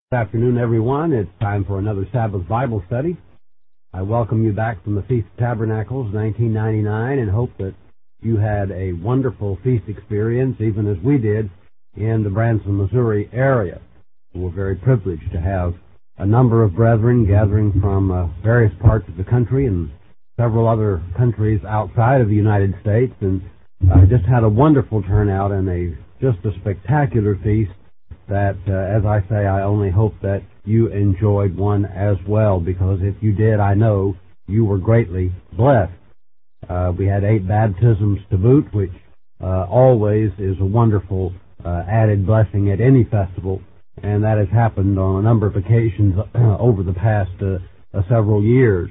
Good afternoon, everyone. It's time for another Sabbath Bible study. I welcome you back from the Feast of Tabernacles 1999 and hope that you had a wonderful feast experience, even as we did, in the Branson, Missouri area. We're very privileged to have a number of brethren gathering from various parts of the country and several other countries outside of the United States, and just had a wonderful turnout and just a spectacular feast that, as I say, I only hope that you enjoyed one as well, because if you did, I know you were greatly blessed. We had 8 baptisms to boot, which always is a wonderful added blessing at any festival, and that has happened on a number of occasions over the past several years.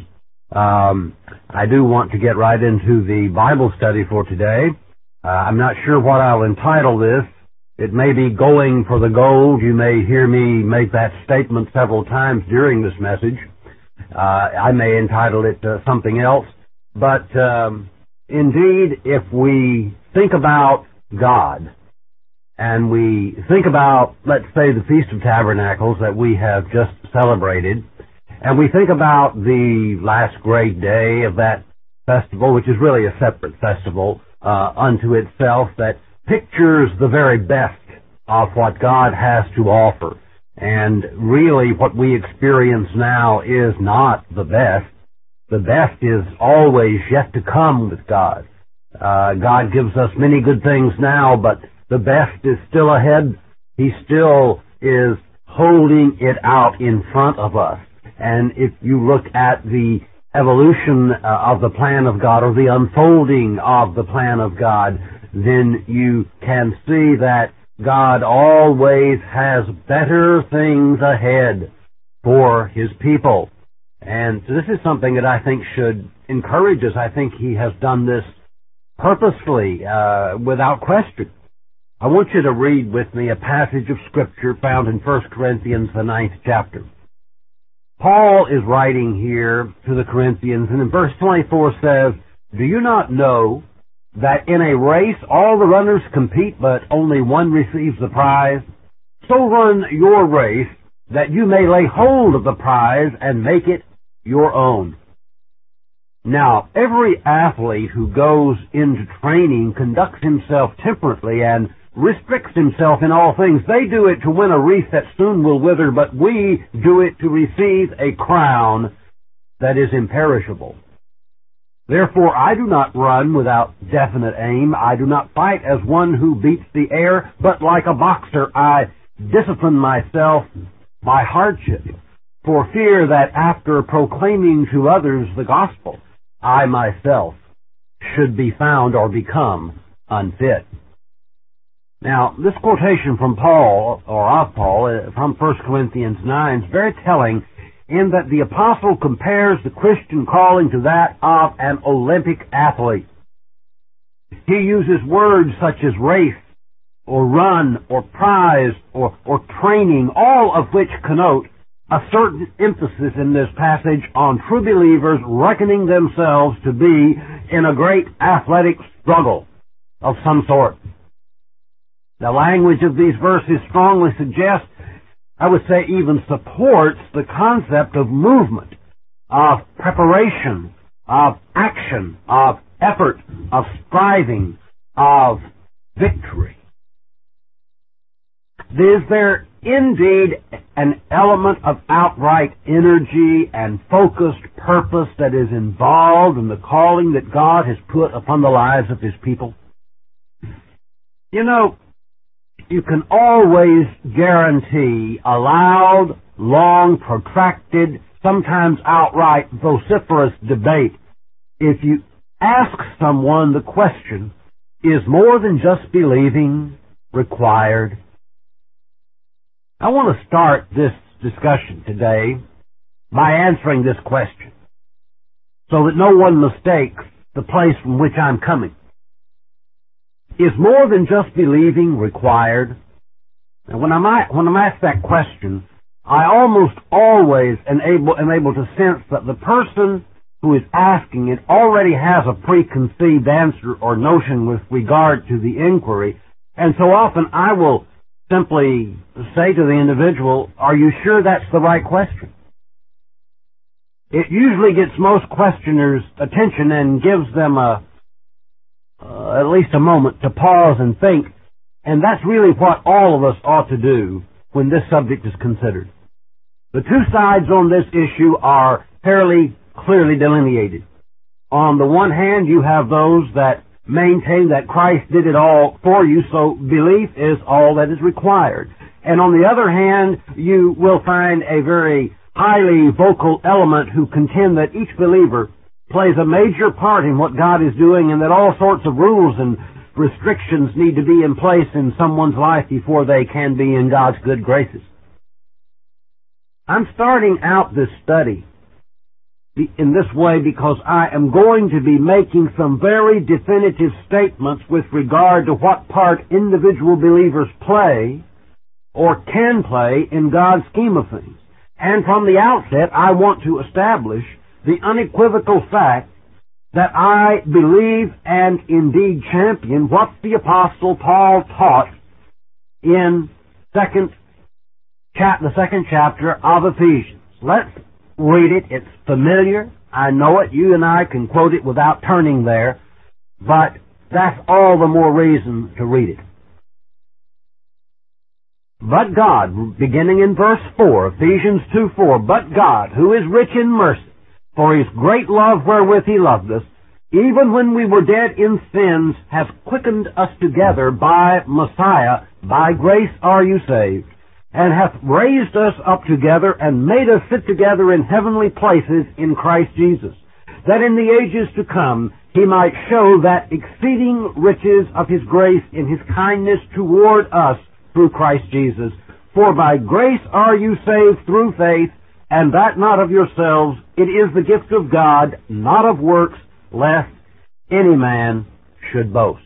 I do want to get right into the Bible study for today. I'm not sure what I'll entitle this. It may be Going for the Gold. You may hear me make that statement several times during this message. I may entitle it something else. But indeed, if we think about God, and we think about, let's say, the Feast of Tabernacles that we have just celebrated, and we think about the last great day of that festival, which is really a separate festival unto itself, that pictures the very best of what God has to offer. And really what we experience now is not the best. The best is always yet to come with God. God gives us many good things now, but the best is still ahead. He still is holding it out in front of us. And if you look at the evolution of the plan of God, or the unfolding of the plan of God, then you can see that God always has better things ahead for His people. And this is something that I think should encourage us. I think He has done this purposefully, without question. I want you to read with me a passage of Scripture found in 1 Corinthians, the 9th chapter. Paul is writing here to the Corinthians, and in verse 24 says, "Do you not know that in a race all the runners compete, but only one receives the prize? So run your race, that you may lay hold of the prize and make it your own." Now, every athlete who goes into training conducts himself temperately and restricts himself in all things. They do it to win a wreath that soon will wither, but we do it to receive a crown that is imperishable. Therefore, I do not run without definite aim. I do not fight as one who beats the air, but like a boxer, I discipline myself by hardship, for fear that after proclaiming to others the gospel, I myself should be found or become unfit. Now, this quotation from Paul, or of Paul, from 1 Corinthians 9 is very telling, in that the apostle compares the Christian calling to that of an Olympic athlete. He uses words such as race, or run, or prize, or training, all of which connote a certain emphasis in this passage on true believers reckoning themselves to be in a great athletic struggle of some sort. The language of these verses strongly suggests, I would say even supports, the concept of movement, of preparation, of action, of effort, of striving, of victory. Is there indeed an element of outright energy and focused purpose that is involved in the calling that God has put upon the lives of His people? You know, you can always guarantee a loud, long, protracted, sometimes outright vociferous debate if you ask someone the question, is more than just believing required? I want to start this discussion today by answering this question, so that no one mistakes the place from which I'm coming. Is more than just believing required? And when I'm asked that question, I almost always am able to sense that the person who is asking it already has a preconceived answer or notion with regard to the inquiry, and so often I will simply say to the individual, are you sure that's the right question? It usually gets most questioners' attention and gives them at least a moment to pause and think, and that's really what all of us ought to do when this subject is considered. The two sides on this issue are fairly clearly delineated. On the one hand, you have those that maintain that Christ did it all for you, so belief is all that is required. And on the other hand, you will find a very highly vocal element who contend that each believer plays a major part in what God is doing and that all sorts of rules and restrictions need to be in place in someone's life before they can be in God's good graces. I'm starting out this study in this way because I am going to be making some very definitive statements with regard to what part individual believers play or can play in God's scheme of things. And from the outset, I want to establish the unequivocal fact that I believe and indeed champion what the Apostle Paul taught in the second chapter of Ephesians. Let's read it. It's familiar. I know it. You and I can quote it without turning there, but that's all the more reason to read it. But God, beginning in verse 4, Ephesians 2:4, but God, who is rich in mercy, for His great love wherewith He loved us, even when we were dead in sins, hath quickened us together by Messiah. By grace are you saved, and hath raised us up together and made us sit together in heavenly places in Christ Jesus, that in the ages to come He might show that exceeding riches of His grace in His kindness toward us through Christ Jesus. For by grace are you saved through faith, and that not of yourselves. It is the gift of God, not of works, lest any man should boast.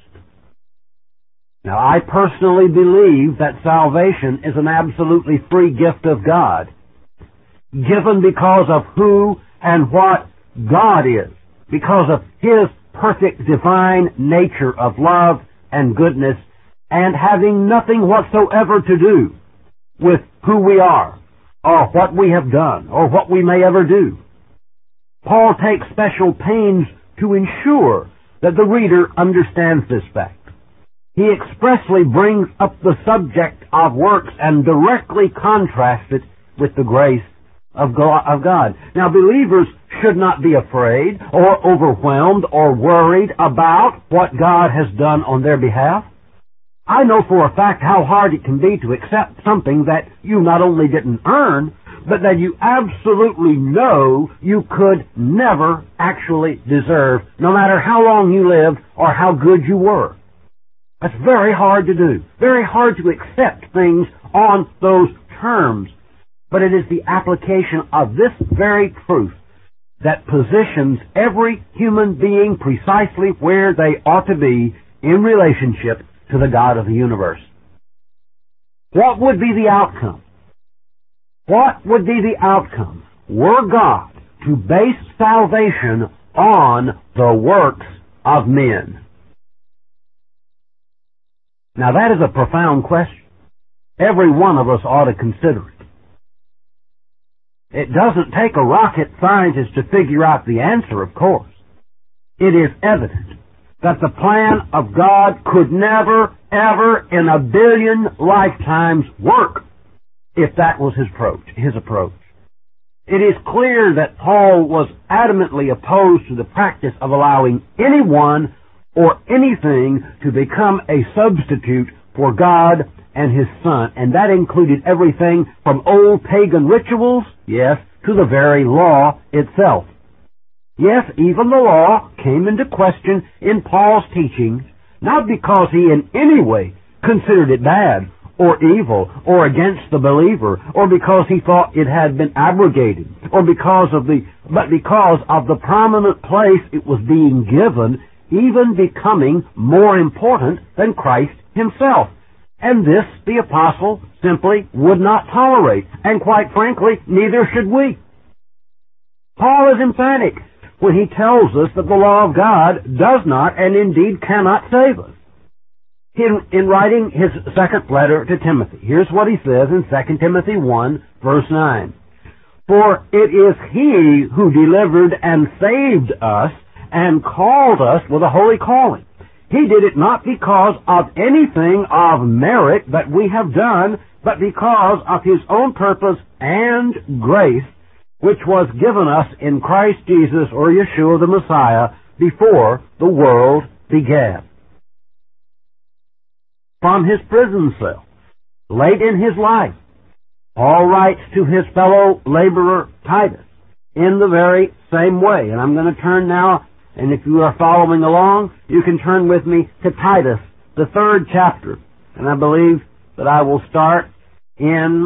Now, I personally believe that salvation is an absolutely free gift of God, given because of who and what God is, because of His perfect divine nature of love and goodness, and having nothing whatsoever to do with who we are, or what we have done, or what we may ever do. Paul takes special pains to ensure that the reader understands this fact. He expressly brings up the subject of works and directly contrasts it with the grace of God. Now, believers should not be afraid or overwhelmed or worried about what God has done on their behalf. I know for a fact how hard it can be to accept something that you not only didn't earn, but that you absolutely know you could never actually deserve, no matter how long you lived or how good you were. That's very hard to do. Very hard to accept things on those terms. But it is the application of this very truth that positions every human being precisely where they ought to be in relationship to the God of the universe. What would be the outcome? What would be the outcome were God to base salvation on the works of men? Now that is a profound question. Every one of us ought to consider it. It doesn't take a rocket scientist to figure out the answer, of course. It is evident that the plan of God could never, ever in a billion lifetimes work if that was his approach. It is clear that Paul was adamantly opposed to the practice of allowing anyone or anything to become a substitute for God and His Son, and that included everything from old pagan rituals, yes, to the very law itself. Yes, even the law came into question in Paul's teaching, not because he in any way considered it bad or evil or against the believer, or because he thought it had been abrogated, but because of the prominent place it was being given, even becoming more important than Christ Himself. And this the apostle simply would not tolerate, and quite frankly, neither should we. Paul is emphatic when he tells us that the law of God does not and indeed cannot save us. He in writing his second letter to Timothy. Here's what he says in 2 Timothy 1, verse 9. For it is he who delivered and saved us and called us with a holy calling. He did it not because of anything of merit that we have done, but because of his own purpose and grace, which was given us in Christ Jesus, or Yeshua the Messiah, before the world began. From his prison cell, late in his life, Paul writes to his fellow laborer Titus in the very same way. And I'm going to turn now, and if you are following along, you can turn with me to Titus, the 3rd chapter. And I believe that I will start in,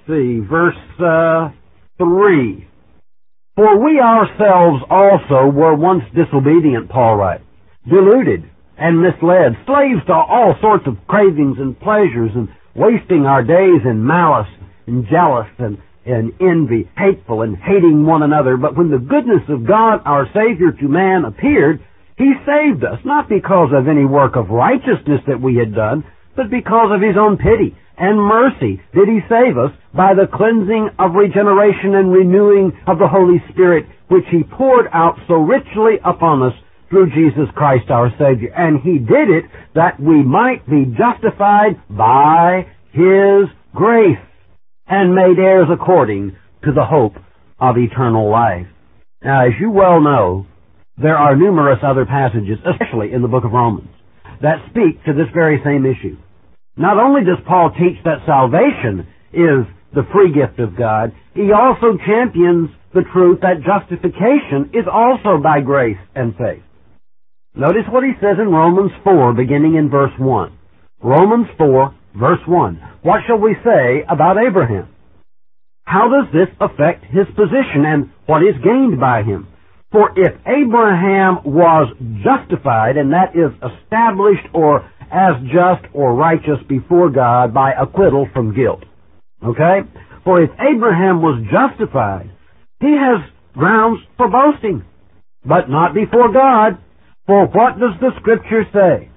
verse 3. For we ourselves also were once disobedient, Paul writes, deluded and misled, slaves to all sorts of cravings and pleasures, and wasting our days in malice and jealous and envy, hateful and hating one another. But when the goodness of God, our Savior, to man appeared, he saved us, not because of any work of righteousness that we had done, but because of his own pity and mercy did he save us by the cleansing of regeneration and renewing of the Holy Spirit, which he poured out so richly upon us through Jesus Christ our Savior. And he did it that we might be justified by his grace and made heirs according to the hope of eternal life. Now, as you well know, there are numerous other passages, especially in the book of Romans, that speak to this very same issue. Not only does Paul teach that salvation is the free gift of God, he also champions the truth that justification is also by grace and faith. Notice what he says in Romans 4, beginning in verse 1. Romans 4, verse 1. What shall we say about Abraham? How does this affect his position, and what is gained by him? For if Abraham was justified, and that is established or as just or righteous before God by acquittal from guilt. Okay? For if Abraham was justified, he has grounds for boasting, but not before God. For what does the Scripture say?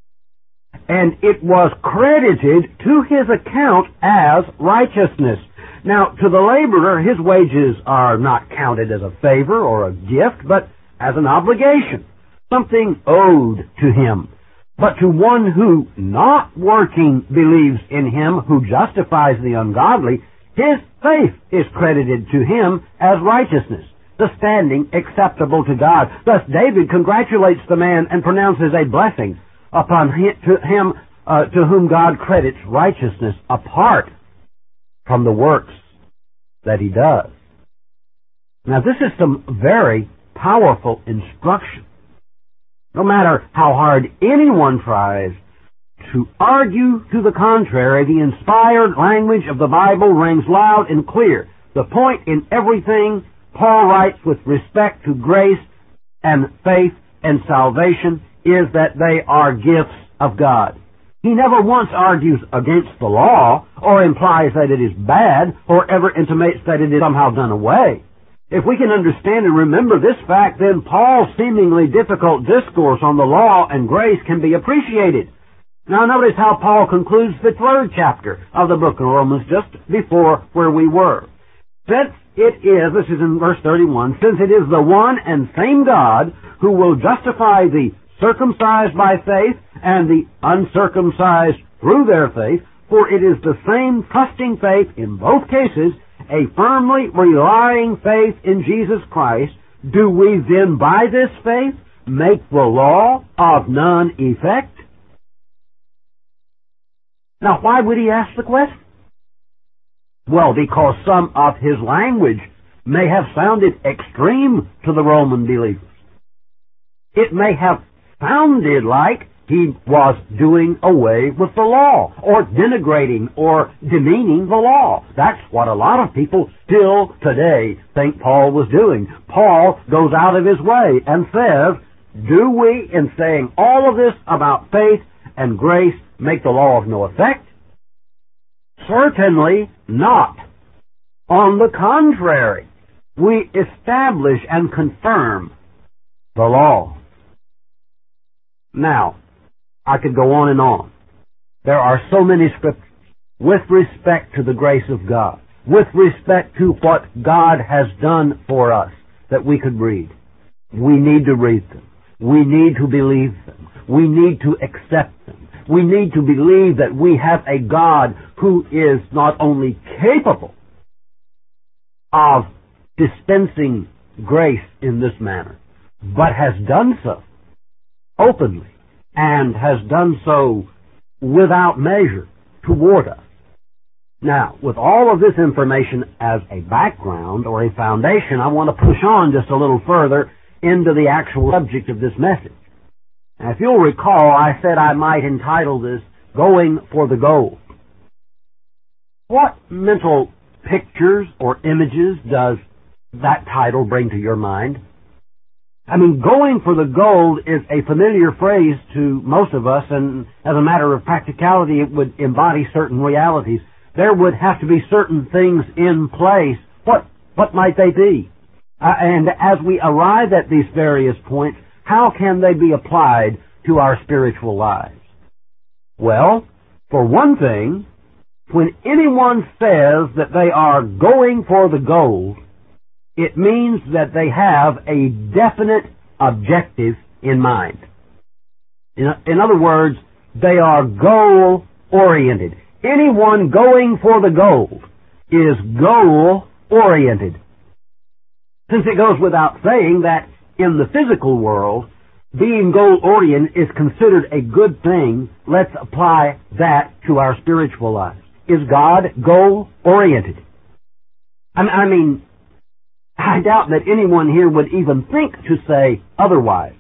And it was credited to his account as righteousness. Now, to the laborer, his wages are not counted as a favor or a gift, but as an obligation, something owed to him. But to one who, not working, believes in him who justifies the ungodly, his faith is credited to him as righteousness, the standing acceptable to God. Thus David congratulates the man and pronounces a blessing upon him to whom God credits righteousness apart from the works that he does. Now, this is some very powerful instruction. No matter how hard anyone tries to argue to the contrary, the inspired language of the Bible rings loud and clear. The point in everything Paul writes with respect to grace and faith and salvation is that they are gifts of God. He never once argues against the law or implies that it is bad or ever intimates that it is somehow done away. If we can understand and remember this fact, then Paul's seemingly difficult discourse on the law and grace can be appreciated. Now notice how Paul concludes the 3rd chapter of the book of Romans just before where we were. Since it is, this is in verse 31, since it is the one and same God who will justify the circumcised by faith and the uncircumcised through their faith, for it is the same trusting faith in both cases, a firmly relying faith in Jesus Christ, do we then by this faith make the law of none effect? Now, why would he ask the question? Well, because some of his language may have sounded extreme to the Roman believers. It may have sounded like he was doing away with the law, or denigrating or demeaning the law. That's what a lot of people still today think Paul was doing. Paul goes out of his way and says, do we, in saying all of this about faith and grace, make the law of no effect? Certainly not. On the contrary, we establish and confirm the law. Now, I could go on and on. There are so many scriptures with respect to the grace of God, with respect to what God has done for us, that we could read. We need to read them. We need to believe them. We need to accept them. We need to believe that we have a God who is not only capable of dispensing grace in this manner, but has done so openly and has done so without measure toward us. Now, with all of this information as a background or a foundation, I want to push on just a little further into the actual subject of this message. Now, if you'll recall, I said I might entitle this, Going for the Gold. What mental pictures or images does that title bring to your mind? I mean, going for the gold is a familiar phrase to most of us, and as a matter of practicality, it would embody certain realities. There would have to be certain things in place. What might they be? And as we arrive at these various points, how can they be applied to our spiritual lives? Well, for one thing, when anyone says that they are going for the gold, it means that they have a definite objective in mind. In other words, they are goal-oriented. Anyone going for the gold is goal-oriented. Since it goes without saying that in the physical world, being goal-oriented is considered a good thing, let's apply that to our spiritual lives. Is God goal-oriented? I mean, I doubt that anyone here would even think to say otherwise,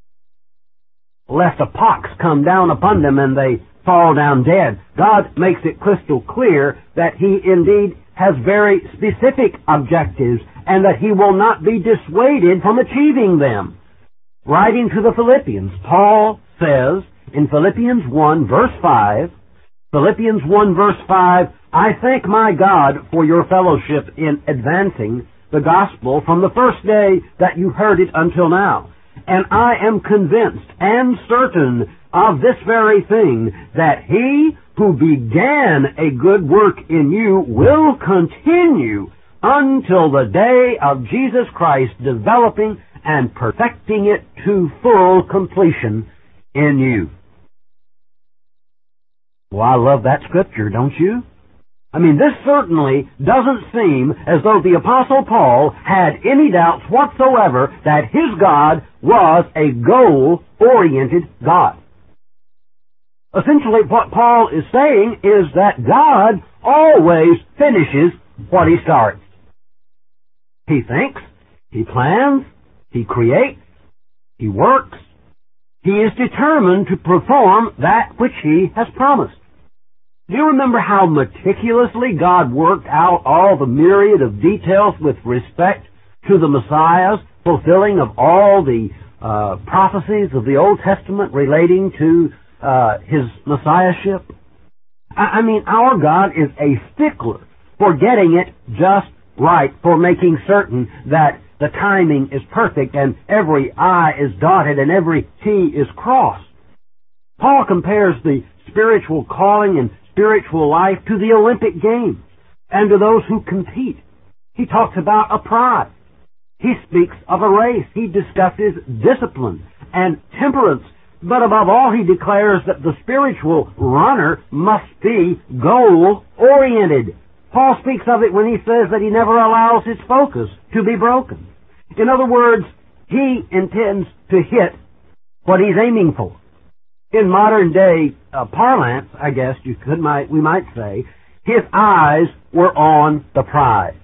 lest a pox come down upon them and they fall down dead. God makes it crystal clear that He indeed has very specific objectives and that He will not be dissuaded from achieving them. Writing to the Philippians, Paul says in Philippians 1 verse 5, Philippians 1 verse 5, I thank my God for your fellowship in advancing the gospel from the first day that you heard it until now. And I am convinced and certain of this very thing, that He who began a good work in you will continue until the day of Jesus Christ, developing and perfecting it to full completion in you. Well, I love that scripture, don't you? I mean, this certainly doesn't seem as though the Apostle Paul had any doubts whatsoever that his God was a goal-oriented God. Essentially, what Paul is saying is that God always finishes what He starts. He thinks, He plans, He creates, He works. He is determined to perform that which He has promised. Do you remember how meticulously God worked out all the myriad of details with respect to the Messiah's fulfilling of all the prophecies of the Old Testament relating to His Messiahship? I mean, our God is a stickler for getting it just right, for making certain that the timing is perfect and every I is dotted and every T is crossed. Paul compares the spiritual calling and spiritual life to the Olympic Games and to those who compete. He talks about a prize. He speaks of a race. He discusses discipline and temperance. But above all, he declares that the spiritual runner must be goal-oriented. Paul speaks of it when he says that he never allows his focus to be broken. In other words, he intends to hit what he's aiming for. In modern day parlance, I guess we might say, his eyes were on the prize.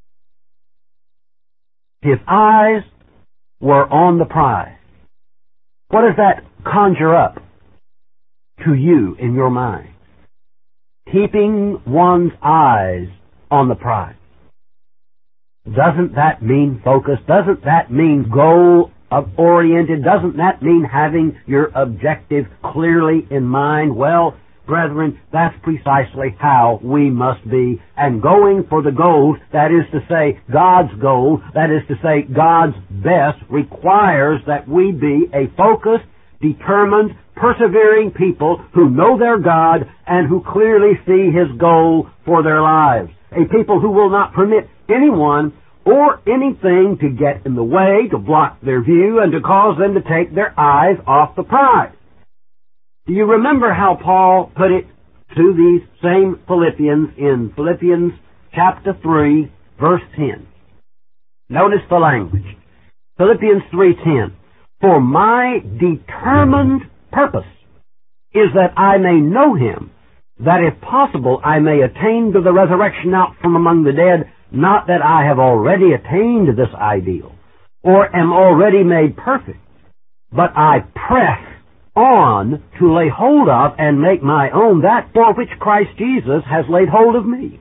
His eyes were on the prize. What does that conjure up to you in your mind? Keeping one's eyes on the prize. Doesn't that mean focus? Doesn't that mean goal-oriented? Doesn't that mean having your objective clearly in mind? Well, brethren, that's precisely how we must be. And going for the gold, that is to say, God's goal, that is to say, God's best, requires that we be a focused, determined, persevering people who know their God and who clearly see His goal for their lives. A people who will not permit anyone or anything to get in the way, to block their view, and to cause them to take their eyes off the prize. Do you remember how Paul put it to these same Philippians in Philippians chapter 3, verse 10? Notice the language. Philippians 3:10. For my determined purpose is that I may know Him, that if possible I may attain to the resurrection out from among the dead, not that I have already attained this ideal, or am already made perfect, but I press on to lay hold of and make my own that for which Christ Jesus has laid hold of me.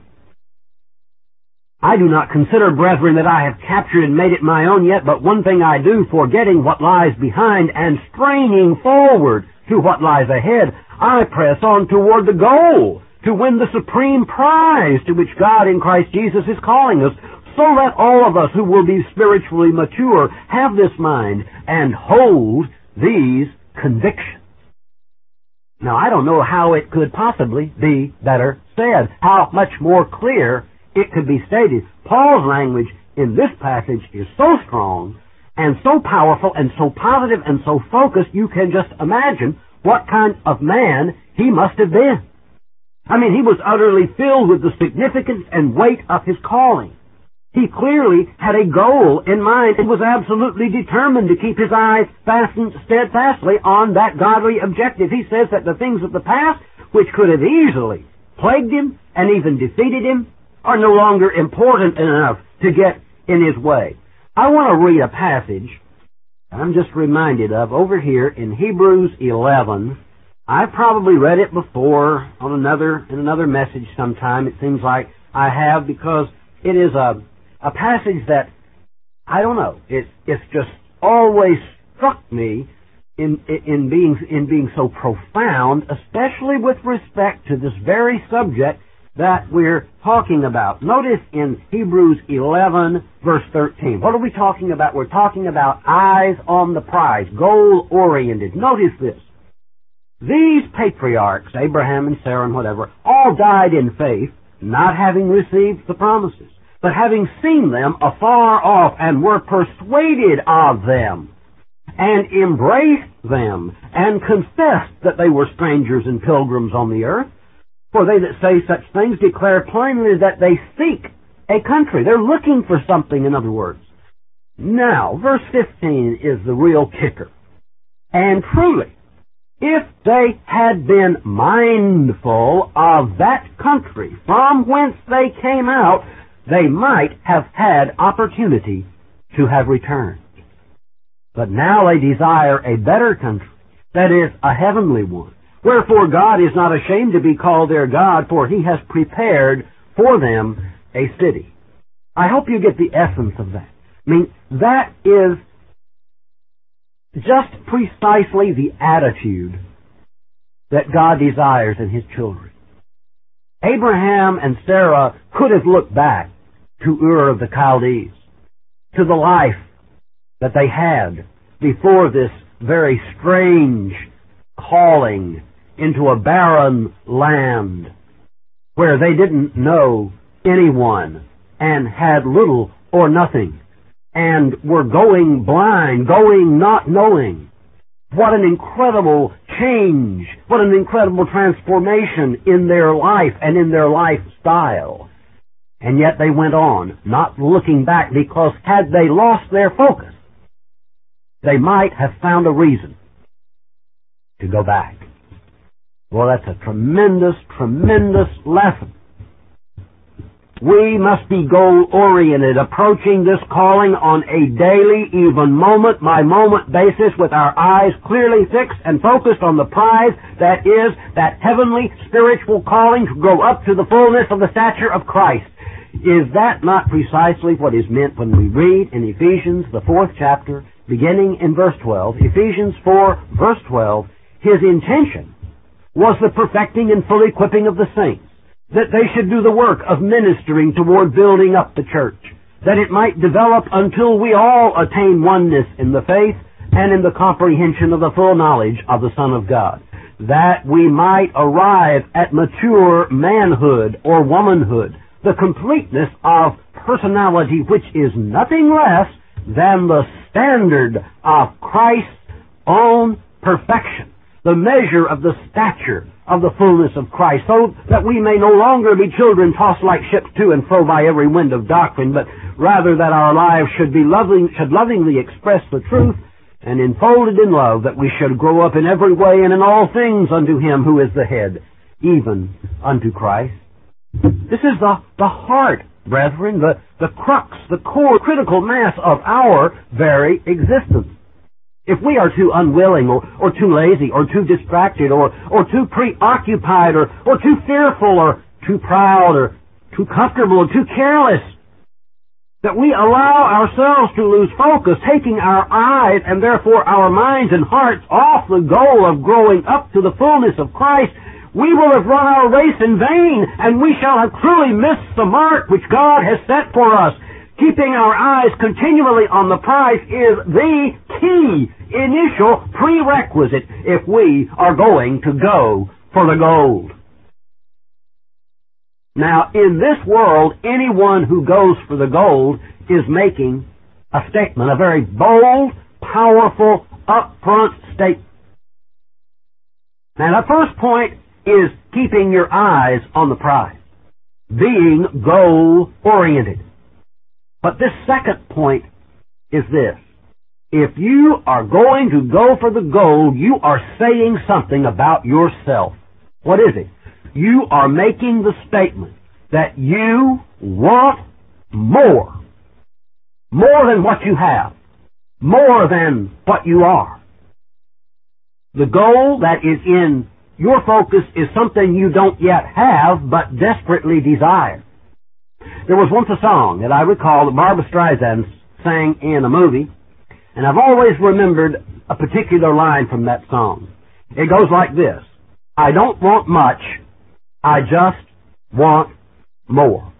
I do not consider, brethren, that I have captured and made it my own yet, but one thing I do, forgetting what lies behind and straining forward to what lies ahead, I press on toward the goal, to win the supreme prize to which God in Christ Jesus is calling us. So let all of us who will be spiritually mature have this mind and hold these convictions. Now, I don't know how it could possibly be better said, how much more clear it could be stated. Paul's language in this passage is so strong and so powerful and so positive and so focused, you can just imagine what kind of man he must have been. I mean, he was utterly filled with the significance and weight of his calling. He clearly had a goal in mind and was absolutely determined to keep his eyes fastened steadfastly on that godly objective. He says that the things of the past, which could have easily plagued him and even defeated him, are no longer important enough to get in his way. I want to read a passage I'm just reminded of over here in Hebrews 11. I've probably read it before in another message sometime. It seems like I have, because it is a passage that, I don't know, it's just always struck me in being so profound, especially with respect to this very subject that we're talking about. Notice in Hebrews 11, verse 13. What are we talking about? We're talking about eyes on the prize, goal-oriented. Notice this. These patriarchs, Abraham and Sarah and whatever, all died in faith, not having received the promises, but having seen them afar off and were persuaded of them, and embraced them, and confessed that they were strangers and pilgrims on the earth. For they that say such things declare plainly that they seek a country. They're looking for something, in other words. Now, verse 15 is the real kicker. And truly, if they had been mindful of that country from whence they came out, they might have had opportunity to have returned. But now they desire a better country, that is, a heavenly one. Wherefore God is not ashamed to be called their God, for He has prepared for them a city. I hope you get the essence of that. I mean, that is just precisely the attitude that God desires in His children. Abraham and Sarah could have looked back to Ur of the Chaldees, to the life that they had before this very strange calling into a barren land where they didn't know anyone and had little or nothing and were going blind, going not knowing. What an incredible change, what an incredible transformation in their life and in their lifestyle. And yet they went on, not looking back, because had they lost their focus, they might have found a reason to go back. Well, that's a tremendous, tremendous lesson. We must be goal-oriented, approaching this calling on a daily, even moment-by-moment basis, with our eyes clearly fixed and focused on the prize that is that heavenly spiritual calling to grow up to the fullness of the stature of Christ. Is that not precisely what is meant when we read in Ephesians, the 4th chapter, beginning in verse 12, Ephesians 4, verse 12, His intention was the perfecting and full equipping of the saints, that they should do the work of ministering toward building up the church, that it might develop until we all attain oneness in the faith and in the comprehension of the full knowledge of the Son of God, that we might arrive at mature manhood or womanhood, the completeness of personality which is nothing less than the standard of Christ's own perfection, the measure of the stature of the fullness of Christ, so that we may no longer be children tossed like ships to and fro by every wind of doctrine, but rather that our lives should lovingly express the truth, and enfolded in love, that we should grow up in every way and in all things unto Him who is the head, even unto Christ. This is the heart, brethren, the crux, the core, critical mass of our very existence. If we are too unwilling or too lazy or too distracted or too preoccupied or too fearful or too proud or too comfortable or too careless, that we allow ourselves to lose focus, taking our eyes and therefore our minds and hearts off the goal of growing up to the fullness of Christ, we will have run our race in vain, and we shall have truly missed the mark which God has set for us. Keeping our eyes continually on the prize is the key, initial prerequisite if we are going to go for the gold. Now, in this world, anyone who goes for the gold is making a statement, a very bold, powerful, upfront statement. Now, the first point is keeping your eyes on the prize, being goal-oriented. But this second point is this. If you are going to go for the gold, you are saying something about yourself. What is it? You are making the statement that you want more. More than what you have. More than what you are. The goal that is in your focus is something you don't yet have, but desperately desire. There was once a song that I recall that Barbra Streisand sang in a movie, and I've always remembered a particular line from that song. It goes like this: I don't want much, I just want more.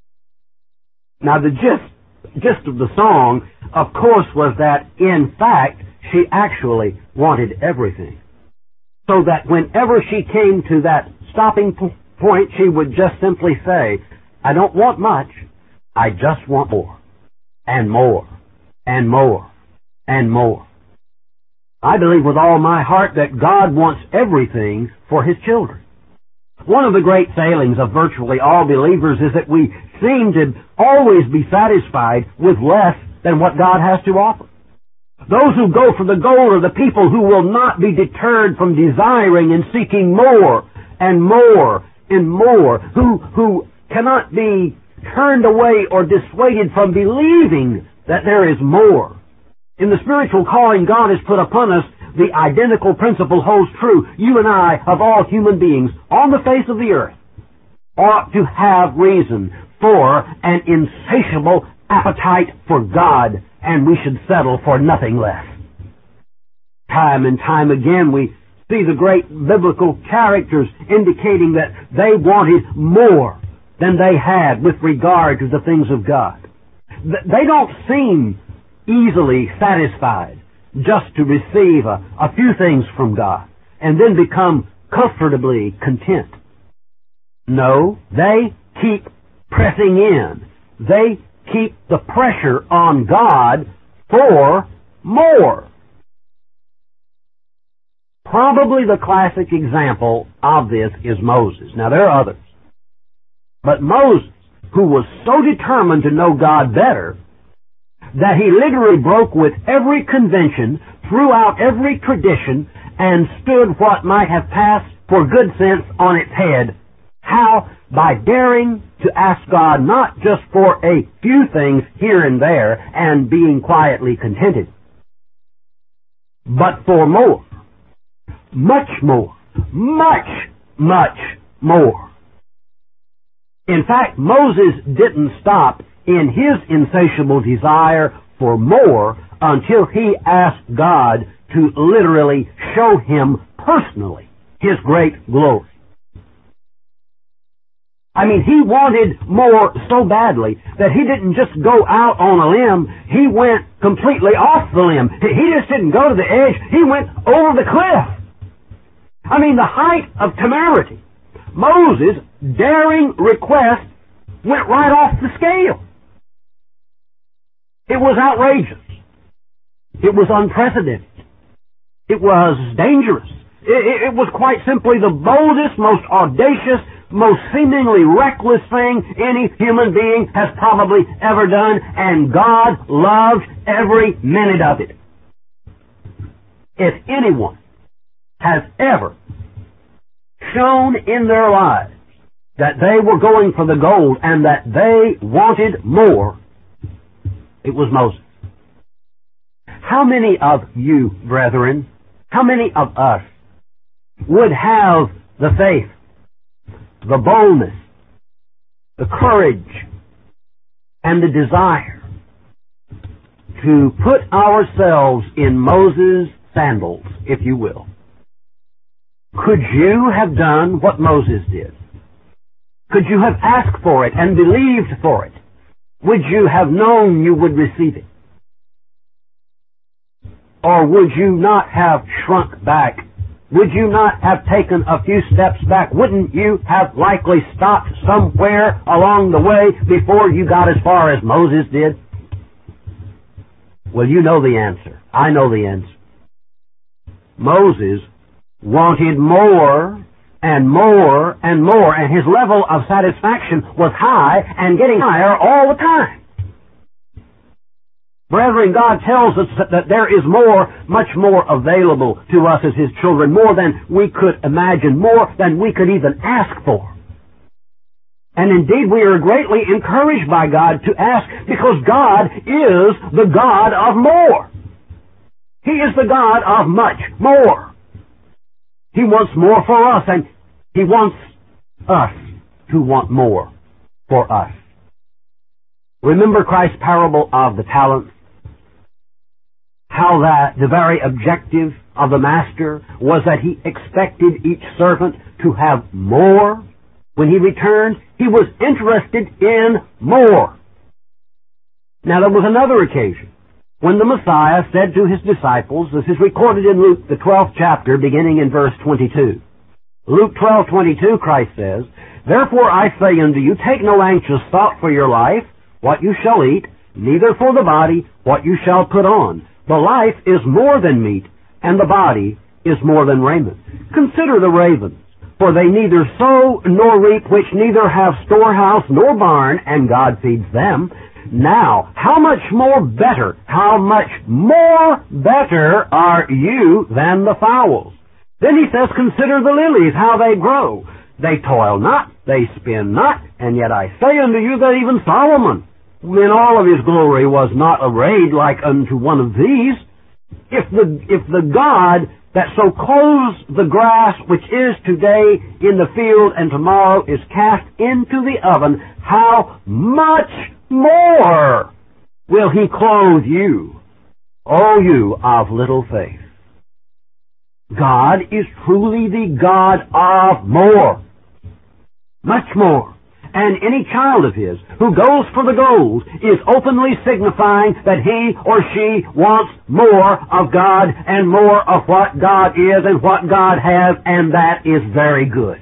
Now the gist of the song, of course, was that in fact she actually wanted everything. So that whenever she came to that stopping point, she would just simply say, I don't want much, I just want more, and more, and more, and more. I believe with all my heart that God wants everything for His children. One of the great failings of virtually all believers is that we seem to always be satisfied with less than what God has to offer. Those who go for the gold are the people who will not be deterred from desiring and seeking more and more and more, who cannot be turned away or dissuaded from believing that there is more. In the spiritual calling God has put upon us, the identical principle holds true. You and I, of all human beings on the face of the earth, ought to have reason for an insatiable appetite for God, and we should settle for nothing less. Time and time again we see the great biblical characters indicating that they wanted more than they had with regard to the things of God. They don't seem easily satisfied just to receive a few things from God and then become comfortably content. No, they keep pressing in. They keep the pressure on God for more. Probably the classic example of this is Moses. Now, there are others. But Moses, who was so determined to know God better, that he literally broke with every convention, threw out every tradition, and stood what might have passed for good sense on its head. How? By daring to ask God not just for a few things here and there and being quietly contented, but for more. Much more. Much, much more. In fact, Moses didn't stop in his insatiable desire for more until he asked God to literally show him personally His great glory. I mean, he wanted more so badly that he didn't just go out on a limb. He went completely off the limb. He just didn't go to the edge. He went over the cliff. I mean, the height of temerity. Moses' daring request went right off the scale. It was outrageous. It was unprecedented. It was dangerous. It was quite simply the boldest, most audacious, most seemingly reckless thing any human being has probably ever done, and God loved every minute of it. If anyone has ever shown in their lives that they were going for the gold and that they wanted more, it was Moses. How many of you, brethren, how many of us would have the faith, the boldness, the courage, and the desire to put ourselves in Moses' sandals, if you will? Could you have done what Moses did? Could you have asked for it and believed for it? Would you have known you would receive it? Or would you not have shrunk back? Would you not have taken a few steps back? Wouldn't you have likely stopped somewhere along the way before you got as far as Moses did? Well, you know the answer. I know the answer. Moses wanted more and more and more, and his level of satisfaction was high and getting higher all the time. Brethren, God tells us that there is more, much more available to us as His children, more than we could imagine, more than we could even ask for. And indeed, we are greatly encouraged by God to ask, because God is the God of more. He is the God of much more. He wants more for us, and He wants us to want more for us. Remember Christ's parable of the talents? How that the very objective of the master was that he expected each servant to have more. When he returned, he was interested in more. Now there was another occasion when the Messiah said to His disciples, this is recorded in Luke, the 12th chapter, beginning in verse 22. Luke 12:22, Christ says, "Therefore I say unto you, take no anxious thought for your life, what you shall eat, neither for the body, what you shall put on. The life is more than meat, and the body is more than raiment. Consider the ravens, for they neither sow nor reap, which neither have storehouse nor barn, and God feeds them. Now, how much more better are you than the fowls? Then He says, consider the lilies, how they grow. They toil not, they spin not, and yet I say unto you that even Solomon, in all of his glory, was not arrayed like unto one of these. If the God that so clothes the grass which is today in the field and tomorrow is cast into the oven, how much more will He clothe you, O you of little faith?" God is truly the God of more, much more. And any child of His who goes for the gold is openly signifying that he or she wants more of God and more of what God is and what God has, and that is very good.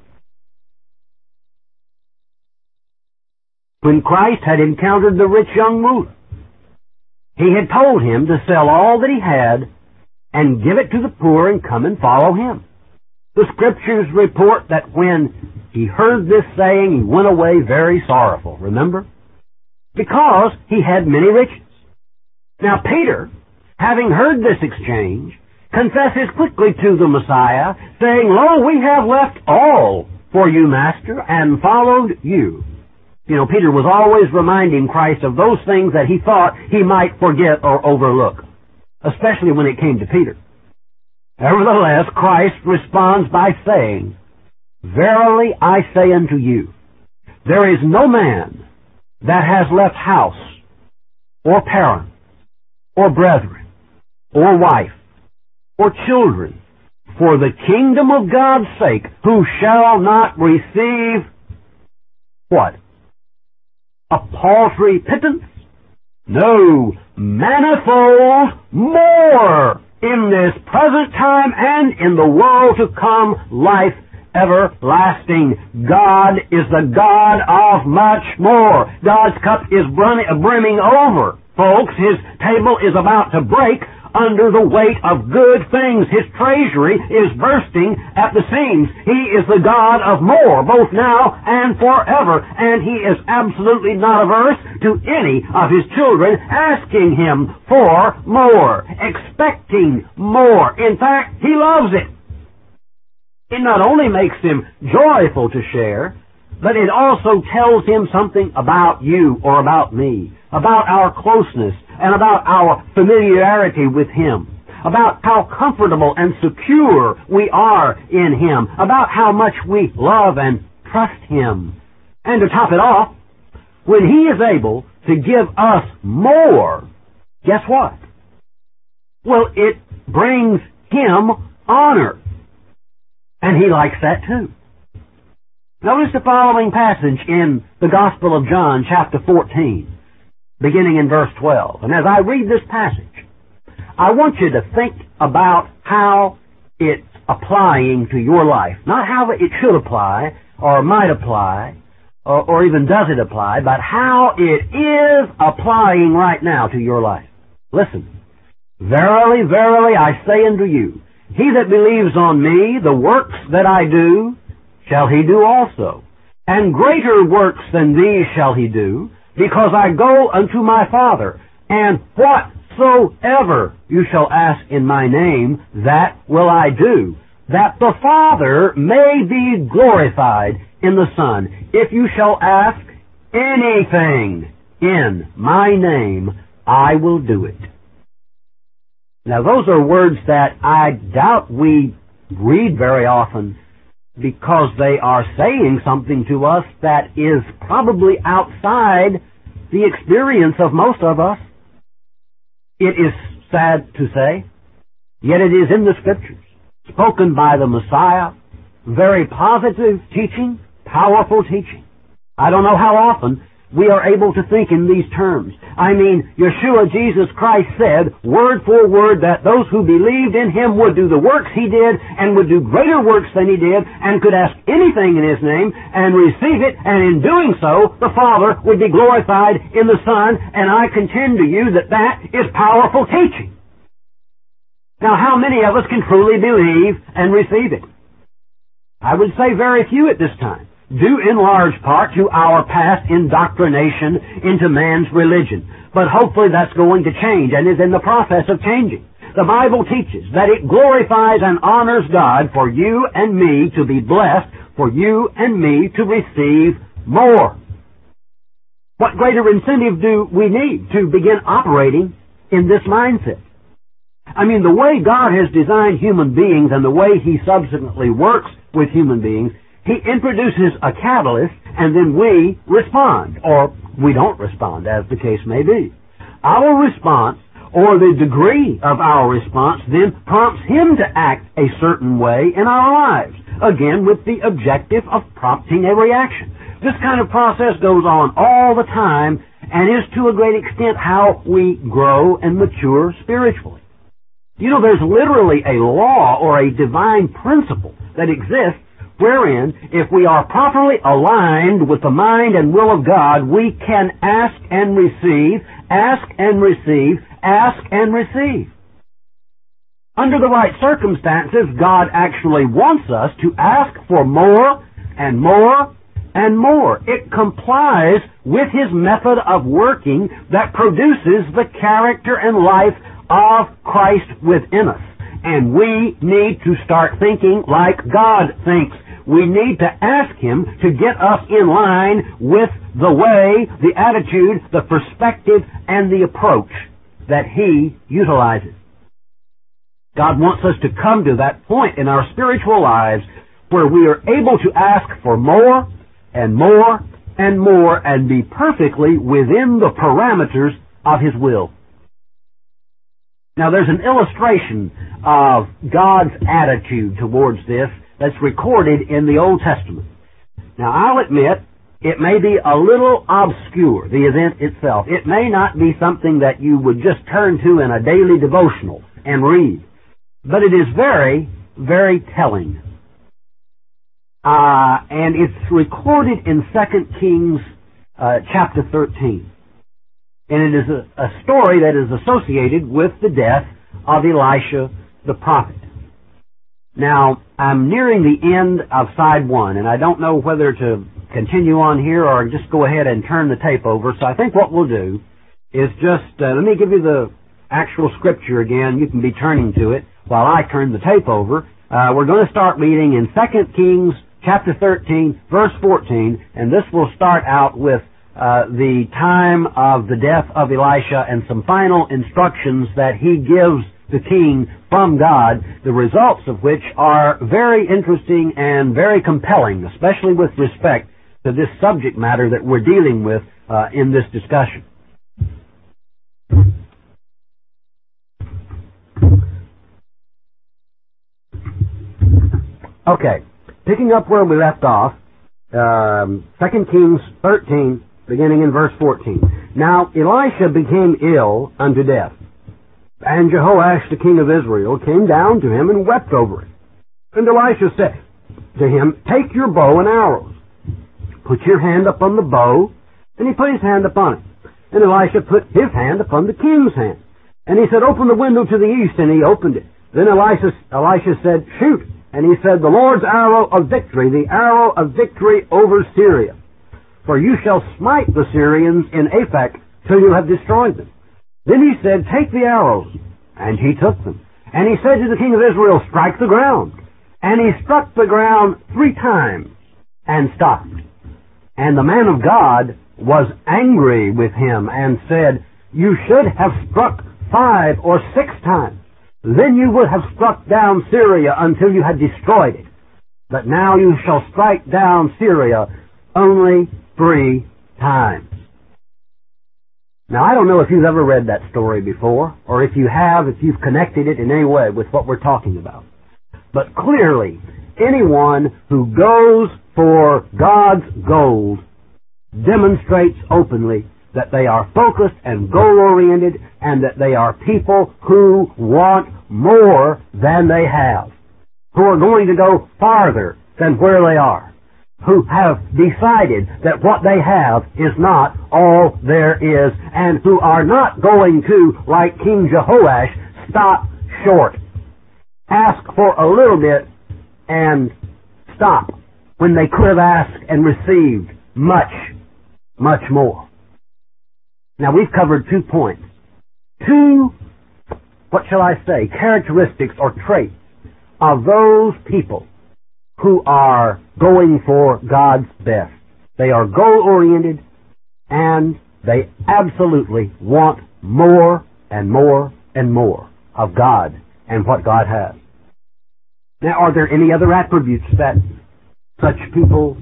When Christ had encountered the rich young ruler, He had told him to sell all that he had and give it to the poor and come and follow Him. The Scriptures report that when he heard this saying, he went away very sorrowful, remember? Because he had many riches. Now Peter, having heard this exchange, confesses quickly to the Messiah, saying, "Lo, we have left all for you, Master, and followed you." You know, Peter was always reminding Christ of those things that he thought he might forget or overlook, especially when it came to Peter. Nevertheless, Christ responds by saying, "Verily I say unto you, there is no man that has left house, or parents, or brethren, or wife, or children, for the kingdom of God's sake, who shall not receive what? A paltry pittance? No, manifold more in this present time and in the world to come, life everlasting. God is the God of much more. God's cup is brimming over, folks. His table is about to break under the weight of good things. His treasury is bursting at the seams. He is the God of more, both now and forever, and He is absolutely not averse to any of His children asking Him for more, expecting more. In fact, He loves it. It not only makes Him joyful to share, but it also tells Him something about you or about me, about our closeness and about our familiarity with Him, about how comfortable and secure we are in Him, about how much we love and trust Him. And to top it off, when He is able to give us more, guess what? Well, it brings Him honor. And He likes that too. Notice the following passage in the Gospel of John, chapter 14, beginning in verse 12. And as I read this passage, I want you to think about how it's applying to your life. Not how it should apply, or might apply, or even does it apply, but how it is applying right now to your life. Listen. Verily, verily, I say unto you, he that believes on me, the works that I do, shall he do also. And greater works than these shall he do, because I go unto my Father. And whatsoever you shall ask in my name, that will I do, that the Father may be glorified in the Son. If you shall ask anything in my name, I will do it. Now, those are words that I doubt we read very often, because they are saying something to us that is probably outside the experience of most of us. It is sad to say, yet it is in the Scriptures, spoken by the Messiah, very positive teaching, powerful teaching. I don't know how often we are able to think in these terms. I mean, Yeshua, Jesus Christ, said, word for word, that those who believed in Him would do the works He did, and would do greater works than He did, and could ask anything in His name, and receive it, and in doing so, the Father would be glorified in the Son, and I contend to you that that is powerful teaching. Now, how many of us can truly believe and receive it? I would say very few at this time, due in large part to our past indoctrination into man's religion. But hopefully that's going to change and is in the process of changing. The Bible teaches that it glorifies and honors God for you and me to be blessed, for you and me to receive more. What greater incentive do we need to begin operating in this mindset? I mean, the way God has designed human beings and the way He subsequently works with human beings, He introduces a catalyst, and then we respond, or we don't respond, as the case may be. Our response, or the degree of our response, then prompts Him to act a certain way in our lives, again with the objective of prompting a reaction. This kind of process goes on all the time, and is to a great extent how we grow and mature spiritually. You know, there's literally a law or a divine principle that exists wherein, if we are properly aligned with the mind and will of God, we can ask and receive, ask and receive, ask and receive. Under the right circumstances, God actually wants us to ask for more and more and more. It complies with His method of working that produces the character and life of Christ within us. And we need to start thinking like God thinks. We need to ask Him to get us in line with the way, the attitude, the perspective, and the approach that He utilizes. God wants us to come to that point in our spiritual lives where we are able to ask for more and more and more and be perfectly within the parameters of His will. Now, there's an illustration of God's attitude towards this that's recorded in the Old Testament. Now, I'll admit It may be a little obscure, the event itself. It may not be something that you would just turn to in a daily devotional and read. But it is very, very telling. And it's recorded in 2 Kings chapter 13. And it is a story that is associated with the death of Elisha the prophet. Now, I'm nearing the end of side 1, and I don't know whether to continue on here or just go ahead and turn the tape over. So I think what we'll do is just, let me give you the actual scripture again. You can be turning to it while I turn the tape over. We're going to start reading in 2 Kings chapter 13, verse 14, and this will start out with the time of the death of Elisha and some final instructions that he gives the king from God, the results of which are very interesting and very compelling, especially with respect to this subject matter that we're dealing with in this discussion. Okay, picking up where we left off, 2 Kings 13, beginning in verse 14. Now Elisha became ill unto death, and Jehoash the king of Israel came down to him and wept over him. And Elisha said to him, Take your bow and arrows. Put your hand upon the bow. And he put his hand upon it. And Elisha put his hand upon the king's hand. And he said, Open the window to the east. And he opened it. Then Elisha said, Shoot. And he said, The Lord's arrow of victory, the arrow of victory over Syria. For you shall smite the Syrians in Aphek till you have destroyed them. Then he said, Take the arrows. And he took them. And he said to the king of Israel, Strike the ground. And he struck the ground 3 times and stopped. And the man of God was angry with him and said, You should have struck 5 or 6 times. Then you would have struck down Syria until you had destroyed it. But now you shall strike down Syria only 3 times. Now, I don't know if you've ever read that story before, or if you have, if you've connected it in any way with what we're talking about. But clearly, anyone who goes for God's gold demonstrates openly that they are focused and goal-oriented and that they are people who want more than they have, who are going to go farther than where they are, who have decided that what they have is not all there is, and who are not going to, like King Jehoash, stop short. Ask for a little bit and stop when they could have asked and received much, much more. Now, we've covered 2 points. 2, what shall I say, characteristics or traits of those people who are going for God's best. They are goal-oriented, and they absolutely want more and more and more of God and what God has. Now, are there any other attributes that such people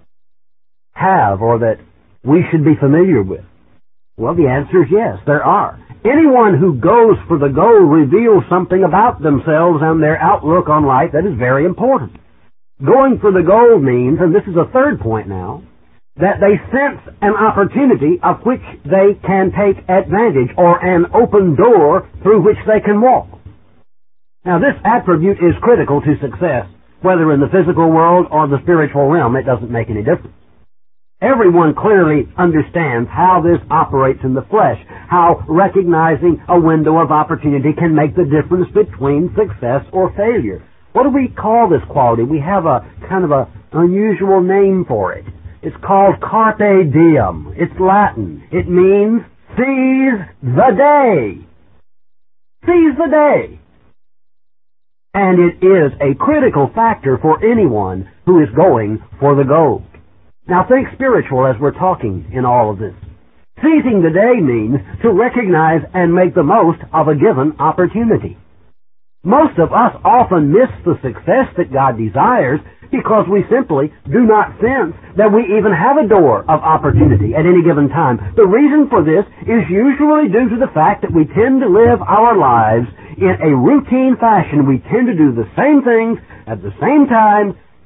have or that we should be familiar with? Well, the answer is yes, there are. Anyone who goes for the goal reveals something about themselves and their outlook on life that is very important. Going for the goal means, and this is a 3rd point now, that they sense an opportunity of which they can take advantage or an open door through which they can walk. Now, this attribute is critical to success, whether in the physical world or the spiritual realm. It doesn't make any difference. Everyone clearly understands how this operates in the flesh, how recognizing a window of opportunity can make the difference between success or failure. What do we call this quality? We have a kind of an unusual name for it. It's called carpe diem. It's Latin. It means seize the day. Seize the day. And it is a critical factor for anyone who is going for the goal. Now think spiritual as we're talking in all of this. Seizing the day means to recognize and make the most of a given opportunity. Most of us often miss the success that God desires because we simply do not sense that we even have a door of opportunity at any given time. The reason for this is usually due to the fact that we tend to live our lives in a routine fashion. We tend to do the same things at the same time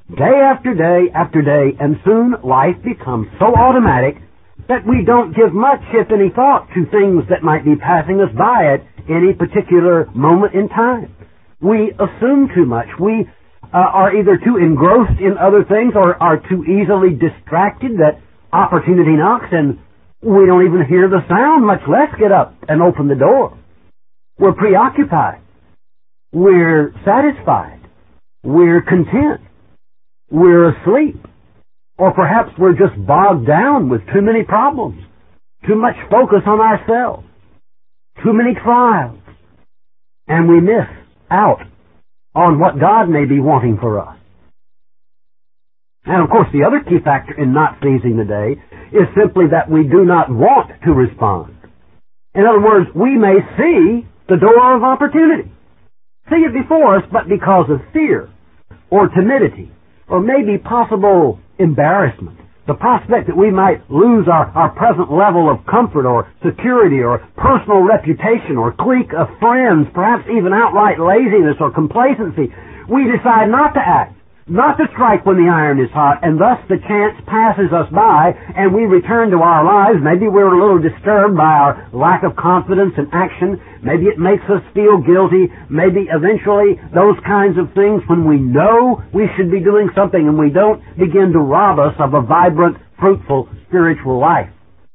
day after day after day, and soon life becomes so automatic that we don't give much, if any, thought to things that might be passing us by at any particular moment in time. We assume too much. We are either too engrossed in other things or are too easily distracted that opportunity knocks and we don't even hear the sound, much less get up and open the door. We're preoccupied. We're satisfied. We're content. We're asleep. Or perhaps we're just bogged down with too many problems, too much focus on ourselves, too many trials, and we miss out on what God may be wanting for us. And of course, the other key factor in not seizing the day is simply that we do not want to respond. In other words, we may see the door of opportunity, see it before us, but because of fear or timidity or maybe possible embarrassment, the prospect that we might lose our present level of comfort or security or personal reputation or clique of friends, perhaps even outright laziness or complacency, we decide not to act, not to strike when the iron is hot, and thus the chance passes us by and we return to our lives. Maybe we're a little disturbed by our lack of confidence and action. Maybe it makes us feel guilty. Maybe eventually those kinds of things when we know we should be doing something and we don't begin to rob us of a vibrant, fruitful spiritual life.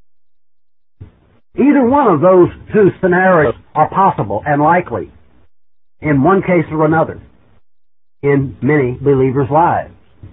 Either one of those two scenarios are possible and likely in one case or another in many believers' lives.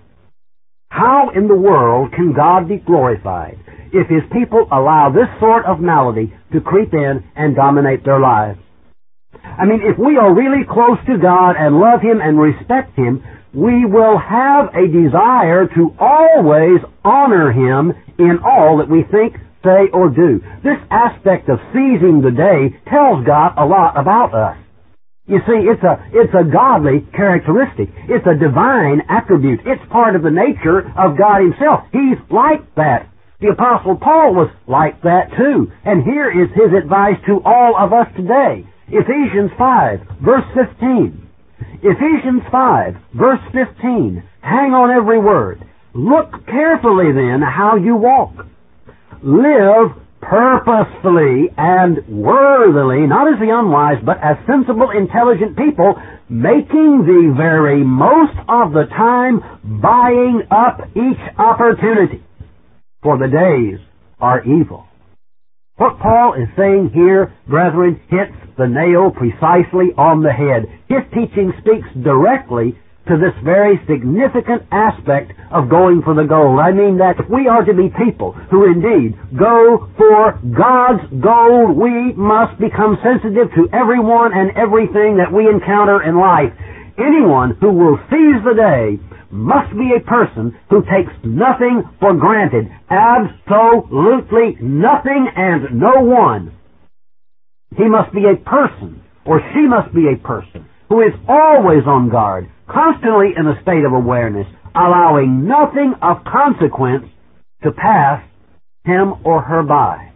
How in the world can God be glorified if His people allow this sort of malady to creep in and dominate their lives? I mean, if we are really close to God and love Him and respect Him, we will have a desire to always honor Him in all that we think, say, or do. This aspect of seizing the day tells God a lot about us. You see, it's a godly characteristic. It's a divine attribute. It's part of the nature of God Himself. He's like that. The Apostle Paul was like that too. And here is his advice to all of us today. Ephesians 5, verse 15. Ephesians 5, verse 15. Hang on every word. Look carefully then how you walk. Live purposefully and worthily, not as the unwise, but as sensible, intelligent people, making the very most of the time, buying up each opportunity, for the days are evil. What Paul is saying here, brethren, hits the nail precisely on the head. His teaching speaks directly to this very significant aspect of going for the gold. I mean that if we are to be people who indeed go for God's gold, we must become sensitive to everyone and everything that we encounter in life. Anyone who will seize the day must be a person who takes nothing for granted, absolutely nothing and no one. He must be a person, or she must be a person, who is always on guard, constantly in a state of awareness, allowing nothing of consequence to pass him or her by.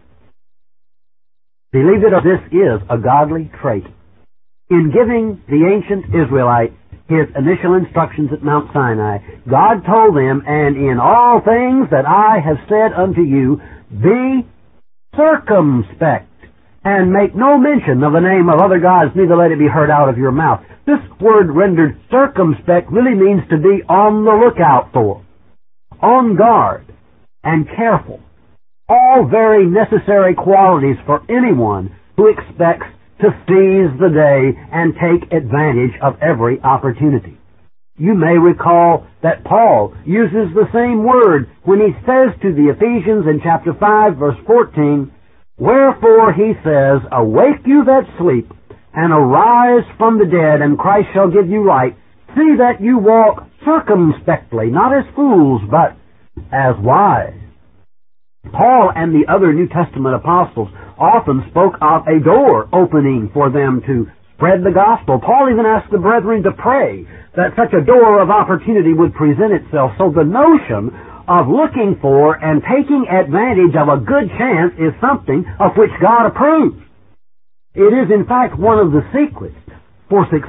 Believe it or this is a godly trait. In giving the ancient Israelite his initial instructions at Mount Sinai, God told them, "And in all things that I have said unto you, be circumspect, and make no mention of the name of other gods, neither let it be heard out of your mouth." This word rendered circumspect really means to be on the lookout for, on guard, and careful. All very necessary qualities for anyone who expects to seize the day and take advantage of every opportunity. You may recall that Paul uses the same word when he says to the Ephesians in chapter 5, verse 14, "Wherefore he says, Awake you that sleep, and arise from the dead, and Christ shall give you light. See that you walk circumspectly, not as fools, but as wise." Paul and the other New Testament apostles often spoke of a door opening for them to spread the gospel. Paul even asked the brethren to pray that such a door of opportunity would present itself. So the notion of looking for and taking advantage of a good chance is something of which God approves. It is, in fact, one of the secrets for success.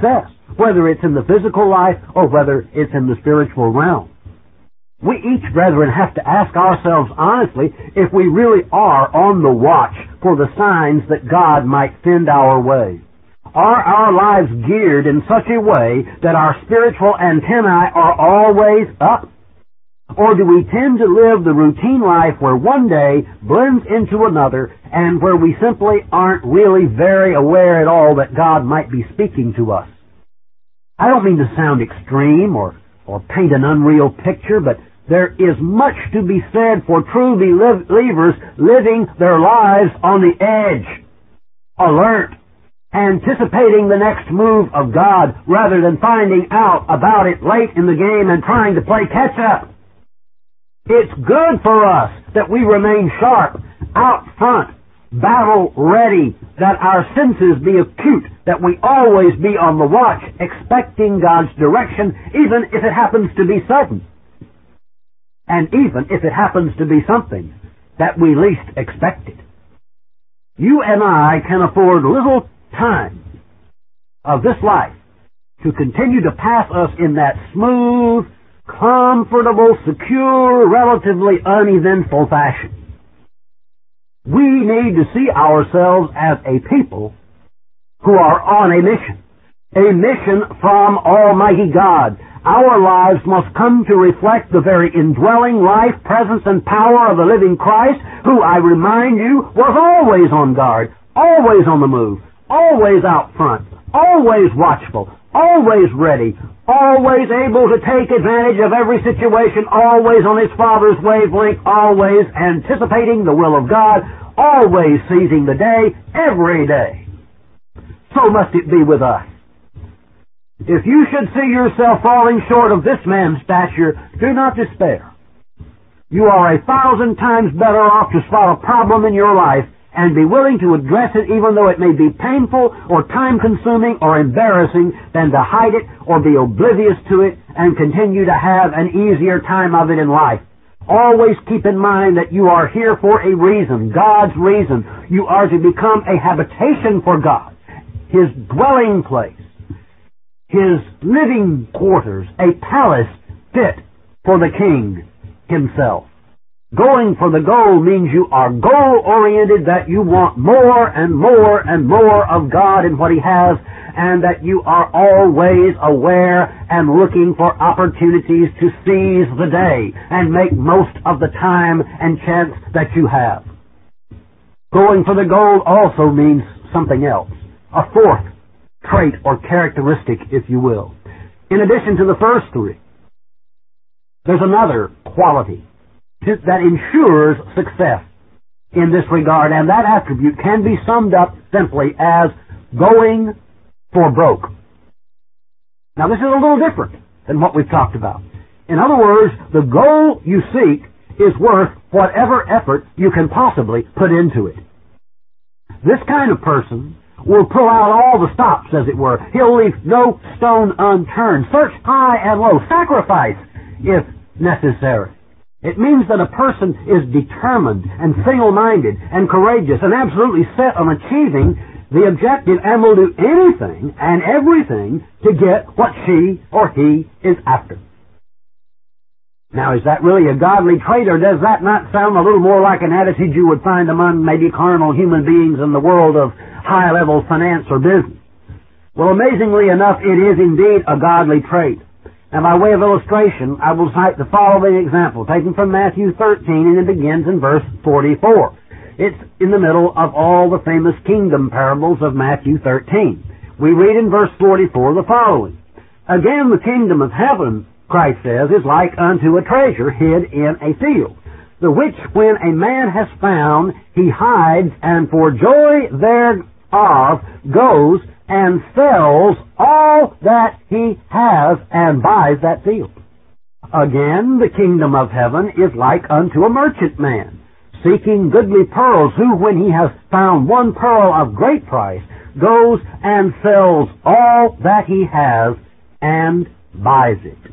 whether it's in the physical life or whether it's in the spiritual realm. We each, brethren, have to ask ourselves honestly if we really are on the watch for the signs that God might send our way. Are our lives geared in such a way that our spiritual antennae are always up? Or do we tend to live the routine life where one day blends into another and where we simply aren't really very aware at all that God might be speaking to us? I don't mean to sound extreme or paint an unreal picture, but there is much to be said for true believers living their lives on the edge, alert, anticipating the next move of God rather than finding out about it late in the game and trying to play catch-up. It's good for us that we remain sharp, out front, battle ready, that our senses be acute, that we always be on the watch, expecting God's direction, even if it happens to be sudden, and even if it happens to be something that we least expected. You and I can afford little time of this life to continue to pass us in that smooth, comfortable, secure, relatively uneventful fashion. We need to see ourselves as a people who are on a mission from Almighty God. Our lives must come to reflect the very indwelling life, presence, and power of the living Christ, who, I remind you, was always on guard, always on the move, always out front, always watchful, always ready, always able to take advantage of every situation, always on his Father's wavelength, always anticipating the will of God, always seizing the day, every day. So must it be with us. If you should see yourself falling short of this man's stature, do not despair. You are 1,000 times better off to spot a problem in your life and be willing to address it even though it may be painful or time-consuming or embarrassing than to hide it or be oblivious to it and continue to have an easier time of it in life. Always keep in mind that you are here for a reason, God's reason. You are to become a habitation for God, His dwelling place, His living quarters, a palace fit for the King Himself. Going for the goal means you are goal-oriented, that you want more and more and more of God and what He has, and that you are always aware and looking for opportunities to seize the day and make most of the time and chance that you have. Going for the goal also means something else, a fourth trait or characteristic, if you will. In addition to the first three, there's another quality that ensures success in this regard, and that attribute can be summed up simply as going for broke. Now, this is a little different than what we've talked about. In other words, the goal you seek is worth whatever effort you can possibly put into it. This kind of person will pull out all the stops, as it were. He'll leave no stone unturned, search high and low, sacrifice if necessary. It means that a person is determined and single-minded and courageous and absolutely set on achieving the objective and will do anything and everything to get what she or he is after. Now, is that really a godly trait, or does that not sound a little more like an attitude you would find among maybe carnal human beings in the world of high-level finance or business? Well, amazingly enough, it is indeed a godly trait. Now, by way of illustration, I will cite the following example, taken from Matthew 13, and it begins in verse 44. It's in the middle of all the famous kingdom parables of Matthew 13. We read in verse 44 the following. Again, the kingdom of heaven, Christ says, is like unto a treasure hid in a field, the which when a man has found, he hides, and for joy thereof goes and sells all that he has and buys that field. Again, the kingdom of heaven is like unto a merchantman, seeking goodly pearls, who, when he has found one pearl of great price, goes and sells all that he has and buys it.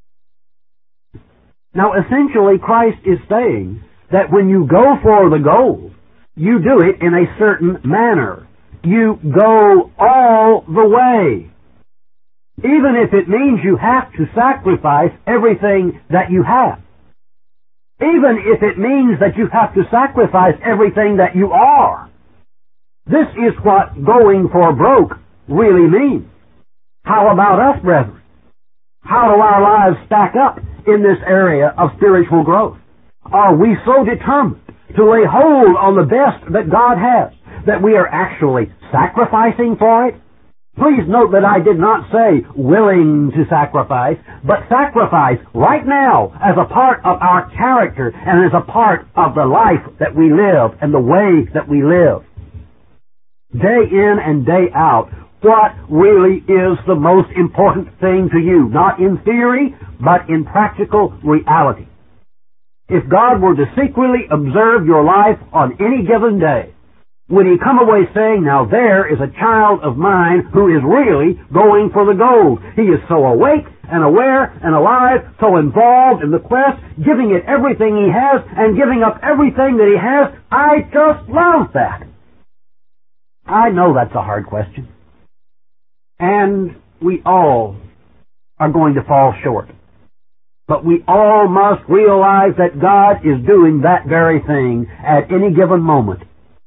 Now, essentially, Christ is saying that when you go for the gold, you do it in a certain manner. You go all the way. even if it means you have to sacrifice everything that you have. Even if it means that you have to sacrifice everything that you are. This is what going for broke really means. How about us, brethren? How do our lives stack up in this area of spiritual growth? Are we so determined to lay hold on the best that God has that we are actually sacrificing for it? Please note that I did not say willing to sacrifice, but sacrifice right now as a part of our character and as a part of the life that we live and the way that we live. Day in and day out, what really is the most important thing to you? Not in theory, but in practical reality. If God were to secretly observe your life on any given day, would He come away saying, now there is a child of mine who is really going for the gold. He is so awake and aware and alive, so involved in the quest, giving it everything he has and giving up everything that he has. I just love that. I know that's a hard question. And we all are going to fall short. But we all must realize that God is doing that very thing at any given moment.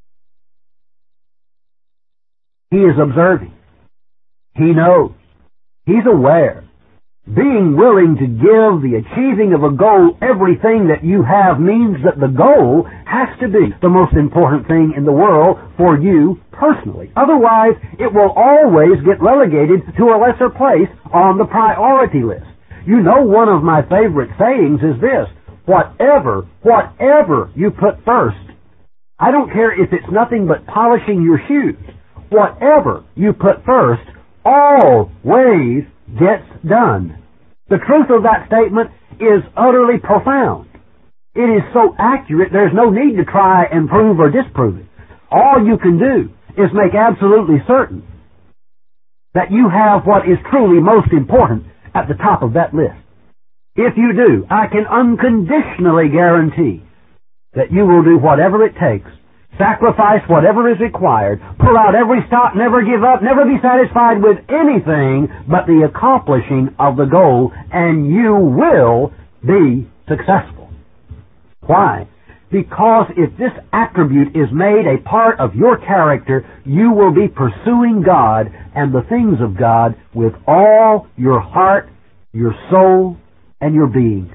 He is observing. He knows. He's aware. Being willing to give the achieving of a goal everything that you have means that the goal has to be the most important thing in the world for you personally. Otherwise, it will always get relegated to a lesser place on the priority list. You know, one of my favorite sayings is this: whatever you put first, I don't care if it's nothing but polishing your shoes, whatever you put first always gets done. The truth of that statement is utterly profound. It is so accurate, there's no need to try and prove or disprove it. All you can do is make absolutely certain that you have what is truly most important at the top of that list. If you do, I can unconditionally guarantee that you will do whatever it takes, sacrifice whatever is required, pull out every stop, never give up, never be satisfied with anything but the accomplishing of the goal, and you will be successful. Why? Because if this attribute is made a part of your character, you will be pursuing God and the things of God with all your heart, your soul, and your being.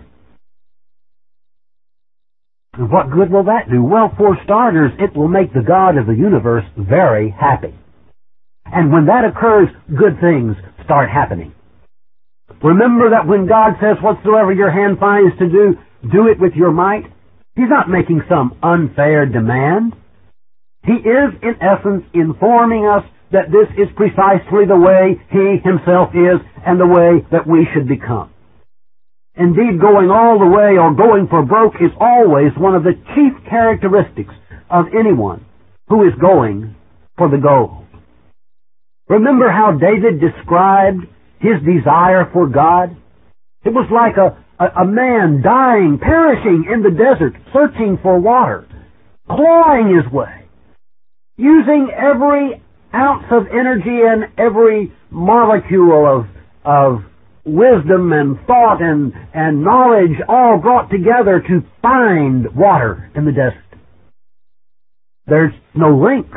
And what good will that do? Well, for starters, it will make the God of the universe very happy. And when that occurs, good things start happening. Remember that when God says, whatsoever your hand finds to do, do it with your might. He's not making some unfair demand. He is, in essence, informing us that this is precisely the way He Himself is and the way that we should become. Indeed, going all the way or going for broke is always one of the chief characteristics of anyone who is going for the goal. Remember how David described his desire for God? It was like a man dying, perishing in the desert, searching for water, clawing his way, using every ounce of energy and every molecule of wisdom and thought and knowledge all brought together to find water in the desert. There's no length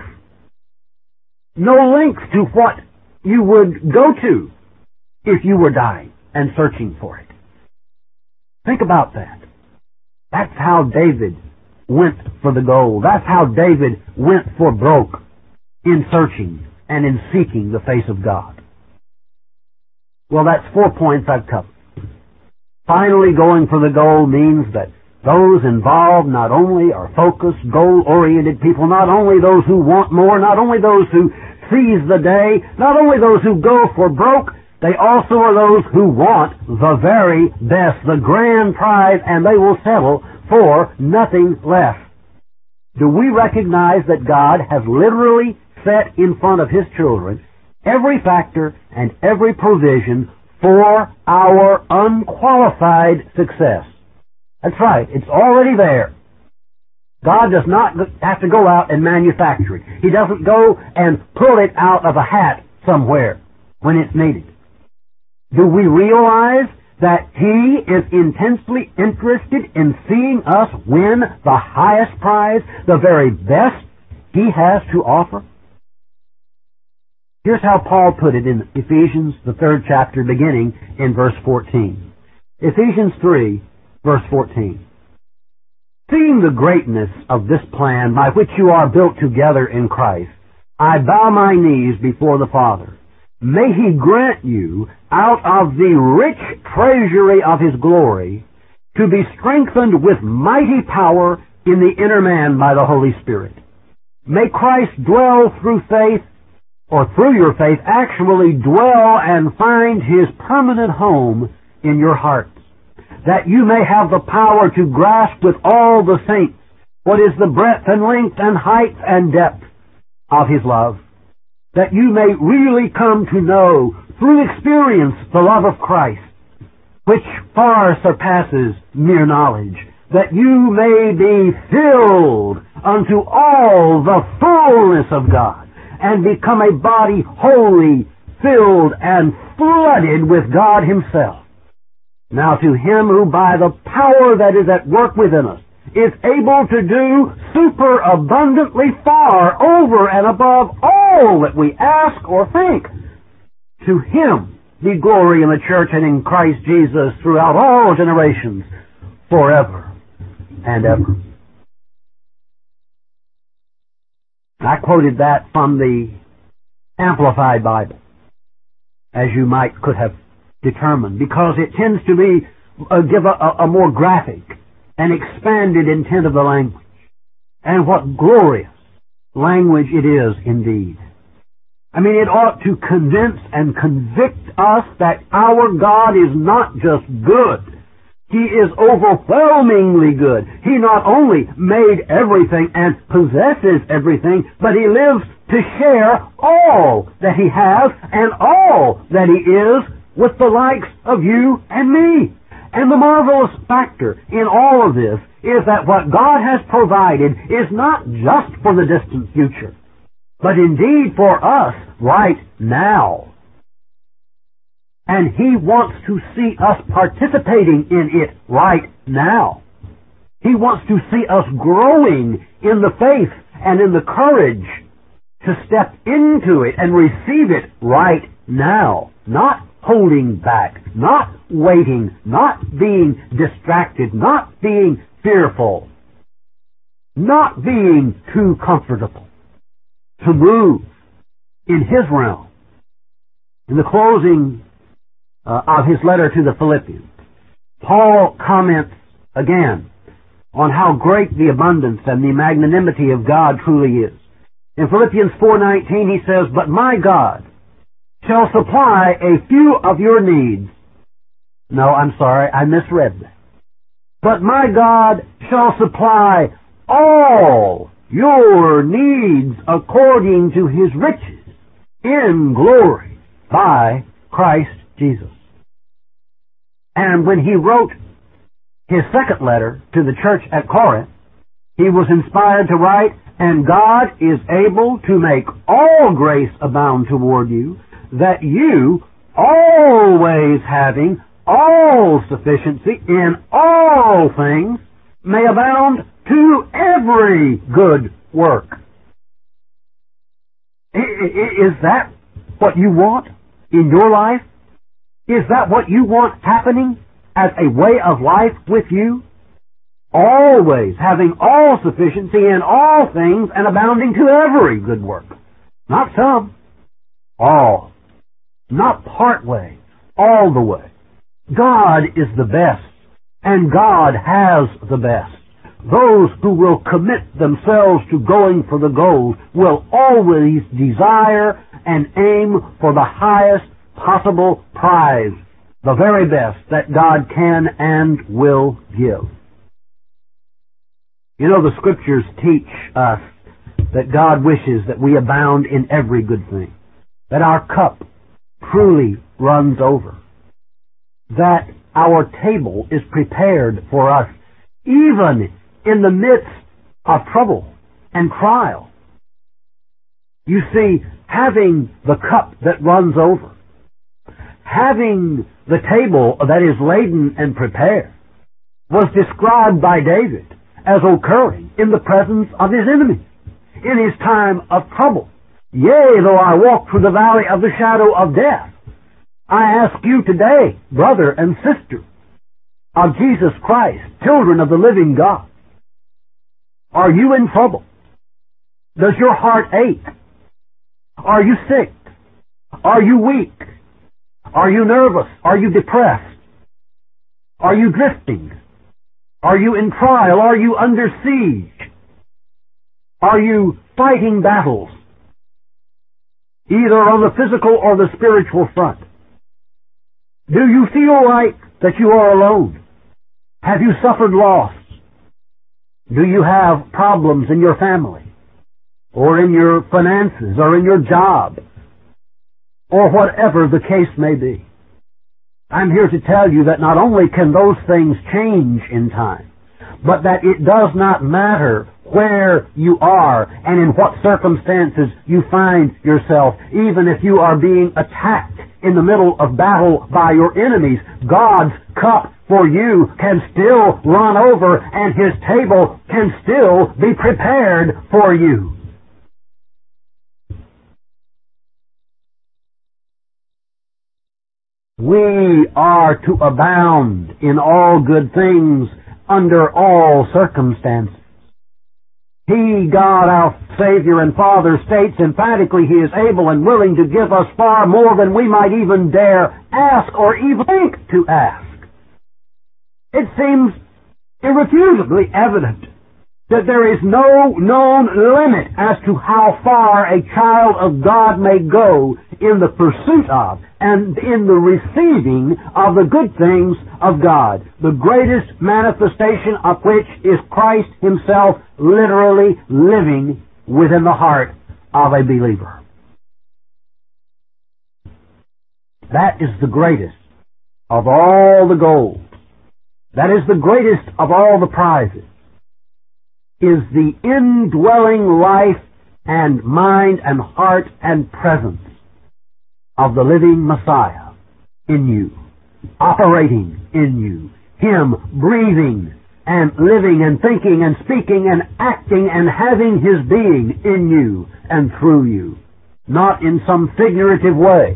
to what you would go to if you were dying and searching for it. Think about that. That's how David went for the goal. That's how David went for broke in searching and in seeking the face of God. Well, that's 4 points I've covered. Finally, going for the goal means that those involved not only are focused, goal-oriented people, not only those who want more, not only those who seize the day, not only those who go for broke, they also are those who want the very best, the grand prize, and they will settle for nothing less. Do we recognize that God has literally set in front of His children every factor and every provision for our unqualified success? That's right. It's already there. God does not have to go out and manufacture it. He doesn't go and pull it out of a hat somewhere when it's needed. Do we realize that He is intensely interested in seeing us win the highest prize, the very best He has to offer? Here's how Paul put it in Ephesians, the 3rd chapter, beginning in verse 14. Ephesians 3, verse 14. Seeing the greatness of this plan by which you are built together in Christ, I bow my knees before the Father. May He grant you, out of the rich treasury of His glory, to be strengthened with mighty power in the inner man by the Holy Spirit. May Christ dwell through faith, or through your faith, actually dwell and find His permanent home in your hearts, that you may have the power to grasp with all the saints what is the breadth and length and height and depth of His love, that you may really come to know through experience the love of Christ, which far surpasses mere knowledge, that you may be filled unto all the fullness of God, and become a body wholly filled and flooded with God Himself. Now to Him who by the power that is at work within us is able to do superabundantly far over and above all that we ask or think, to Him be glory in the church and in Christ Jesus throughout all generations, forever and ever. I quoted that from the Amplified Bible, as you could have determined, because it tends to be give a more graphic and expanded intent of the language. And what glorious language it is indeed. I mean, it ought to convince and convict us that our God is not just good. He is overwhelmingly good. He not only made everything and possesses everything, but He lives to share all that He has and all that He is with the likes of you and me. And the marvelous factor in all of this is that what God has provided is not just for the distant future, but indeed for us right now. And He wants to see us participating in it right now. He wants to see us growing in the faith and in the courage to step into it and receive it right now. Not holding back, not waiting, not being distracted, not being fearful, not being too comfortable. To move in His realm. In the closing of his letter to the Philippians, Paul comments again on how great the abundance and the magnanimity of God truly is. In Philippians 4:19 he says, "But my God shall supply a few of your needs." No, I'm sorry, I misread that. "But my God shall supply all your needs according to His riches in glory by Christ Jesus." And when he wrote his second letter to the church at Corinth, he was inspired to write, "And God is able to make all grace abound toward you, that you, always having all sufficiency in all things, may abound to every good work." Is that what you want in your life? Is that what you want happening as a way of life with you? Always having all sufficiency in all things and abounding to every good work. Not some. All. Not part way. All the way. God is the best, and God has the best. Those who will commit themselves to going for the goal will always desire and aim for the highest possible prize, the very best that God can and will give. You know, the Scriptures teach us that God wishes that we abound in every good thing, that our cup truly runs over, that our table is prepared for us even in the midst of trouble and trial. You see, having the cup that runs over, having the table that is laden and prepared was described by David as occurring in the presence of his enemies, in his time of trouble. Yea, though I walk through the valley of the shadow of death, I ask you today, brother and sister of Jesus Christ, children of the living God, are you in trouble? Does your heart ache? Are you sick? Are you weak? Are you nervous? Are you depressed? Are you drifting? Are you in trial? Are you under siege? Are you fighting battles, either on the physical or the spiritual front? Do you feel like that you are alone? Have you suffered loss? Do you have problems in your family, or in your finances, or in your job, or whatever the case may be? I'm here to tell you that not only can those things change in time, but that it does not matter where you are and in what circumstances you find yourself. Even if you are being attacked in the middle of battle by your enemies, God's cup for you can still run over, and His table can still be prepared for you. We are to abound in all good things under all circumstances. He, God, our Savior and Father, states emphatically He is able and willing to give us far more than we might even dare ask or even think to ask. It seems irrefusably evident that there is no known limit as to how far a child of God may go in the pursuit of and in the receiving of the good things of God, the greatest manifestation of which is Christ Himself literally living within the heart of a believer. That is the greatest of all the gold. That is the greatest of all the prizes, is the indwelling life and mind and heart and presence of the living Messiah in you, operating in you, Him breathing and living and thinking and speaking and acting and having His being in you and through you, not in some figurative way.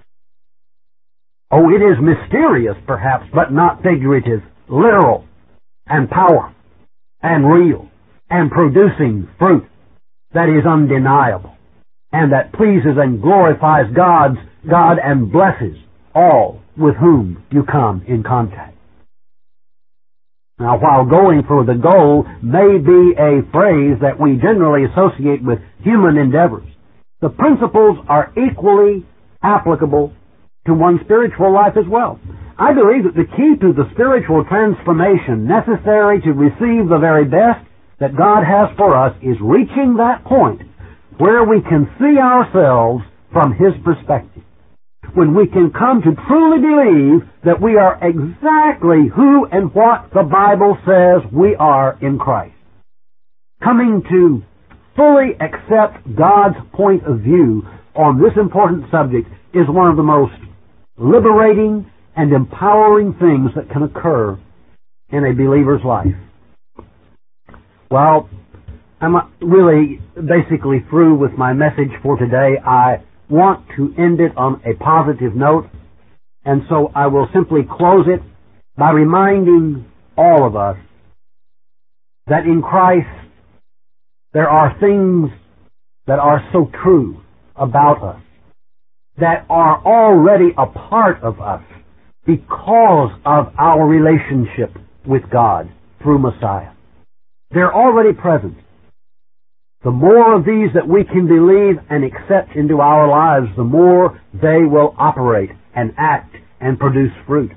Oh, it is mysterious perhaps, but not figurative, literal and powerful and real, and producing fruit that is undeniable and that pleases and glorifies God and blesses all with whom you come in contact. Now, while going for the goal may be a phrase that we generally associate with human endeavors, the principles are equally applicable to one's spiritual life as well. I believe that the key to the spiritual transformation necessary to receive the very best that God has for us is reaching that point where we can see ourselves from His perspective, when we can come to truly believe that we are exactly who and what the Bible says we are in Christ. Coming to fully accept God's point of view on this important subject is one of the most liberating and empowering things that can occur in a believer's life. Well, I'm really basically through with my message for today. I want to end it on a positive note, and so I will simply close it by reminding all of us that in Christ there are things that are so true about us, that are already a part of us because of our relationship with God through Messiah. They're already present. The more of these that we can believe and accept into our lives, the more they will operate and act and produce fruit.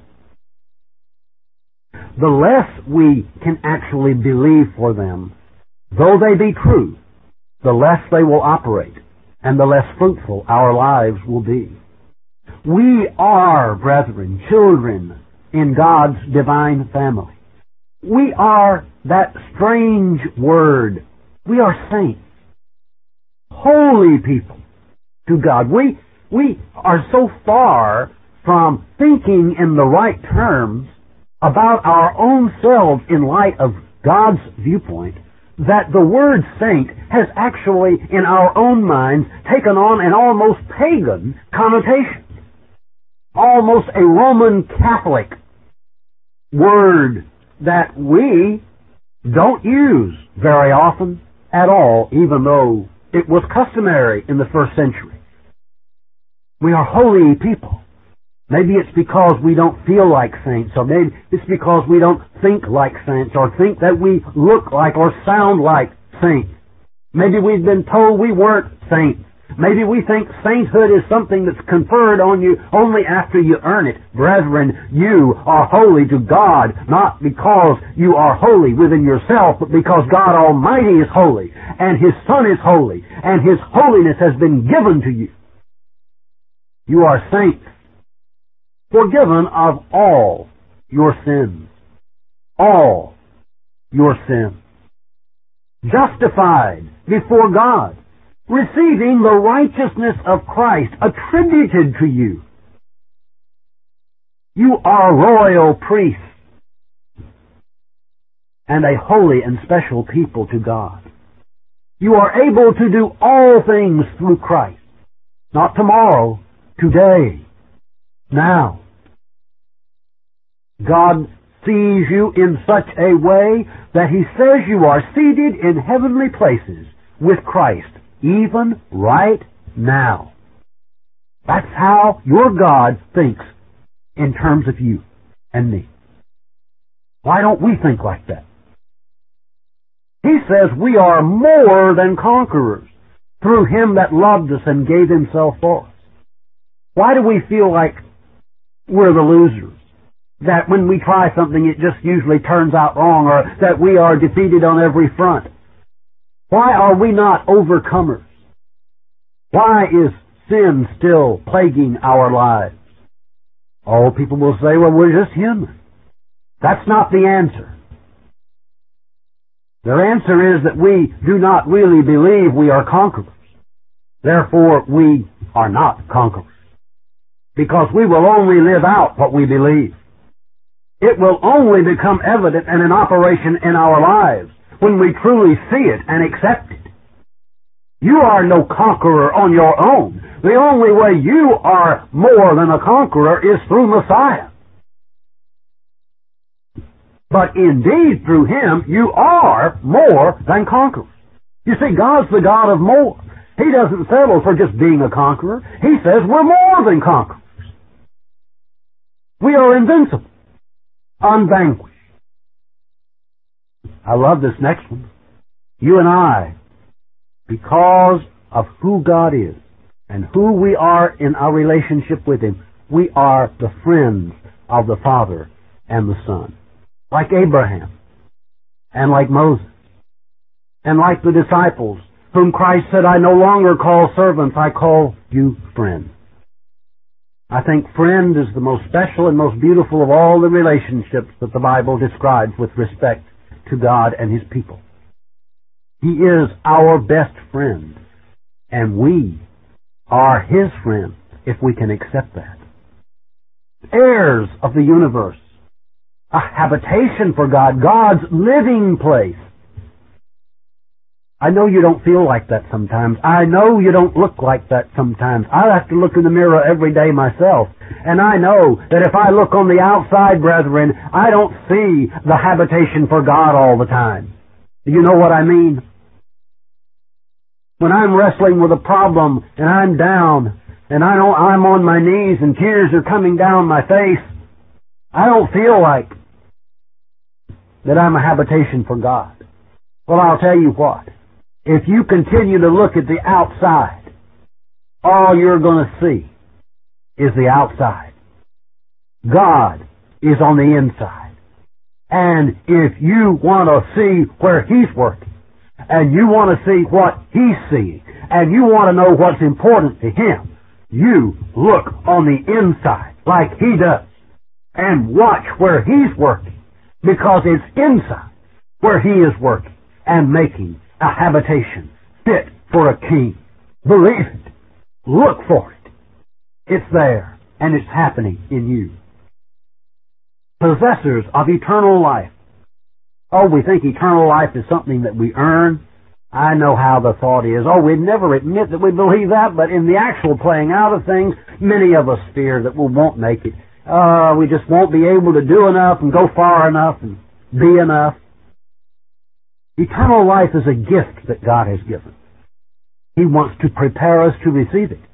The less we can actually believe for them, though they be true, the less they will operate and the less fruitful our lives will be. We are, brethren, children in God's divine family. We are that strange word. We are saints, holy people to God. We are so far from thinking in the right terms about our own selves in light of God's viewpoint that the word saint has actually, in our own minds, taken on an almost pagan connotation. Almost a Roman Catholic word that we don't use very often at all, even though it was customary in the first century. We are holy people. Maybe it's because we don't feel like saints, or maybe it's because we don't think like saints, or think that we look like or sound like saints. Maybe we've been told we weren't saints. Maybe we think sainthood is something that's conferred on you only after you earn it. Brethren, you are holy to God, not because you are holy within yourself, but because God Almighty is holy, and His Son is holy, and His holiness has been given to you. You are saints, forgiven of all your sins. All your sins. Justified before God. Receiving the righteousness of Christ attributed to you. You are royal priests and a holy and special people to God. You are able to do all things through Christ. Not tomorrow, today, now. God sees you in such a way that He says you are seated in heavenly places with Christ, even right now. That's how your God thinks in terms of you and me. Why don't we think like that? He says we are more than conquerors through Him that loved us and gave Himself for us. Why do we feel like we're the losers? That when we try something it just usually turns out wrong, or that we are defeated on every front? Why are we not overcomers? Why is sin still plaguing our lives? All people will say, well, we're just human. That's not the answer. Their answer is that we do not really believe we are conquerors. Therefore, we are not conquerors. Because we will only live out what we believe. It will only become evident and in operation in our lives when we truly see it and accept it. You are no conqueror on your own. The only way you are more than a conqueror is through Messiah. But indeed, through Him, you are more than conquerors. You see, God's the God of more. He doesn't settle for just being a conqueror. He says we're more than conquerors. We are invincible. Unvanquished. I love this next one. You and I, because of who God is and who we are in our relationship with Him, we are the friends of the Father and the Son. Like Abraham, and like Moses, and like the disciples, whom Christ said, I no longer call servants, I call you friends. I think friend is the most special and most beautiful of all the relationships that the Bible describes with respect to God and His people. He is our best friend, and we are His friends if we can accept that. Heirs of the universe, a habitation for God, God's living place. I know you don't feel like that sometimes. I know you don't look like that sometimes. I have to look in the mirror every day myself. And I know that if I look on the outside, brethren, I don't see the habitation for God all the time. Do you know what I mean? When I'm wrestling with a problem and I'm down and I'm on my knees and tears are coming down my face, I don't feel like that I'm a habitation for God. Well, I'll tell you what. If you continue to look at the outside, all you're going to see is the outside. God is on the inside. And if you want to see where He's working, and you want to see what He's seeing, and you want to know what's important to Him, you look on the inside like He does, and watch where He's working, because it's inside where He is working and making a habitation fit for a king. Believe it. Look for it. It's there. and it's happening in you. Possessors of eternal life. Oh, we think eternal life is something that we earn. I know how the thought is. Oh, we'd never admit that we believe that, but in the actual playing out of things, many of us fear that we won't make it. We just won't be able to do enough and go far enough and be enough. Eternal life is a gift that God has given. He wants to prepare us to receive it.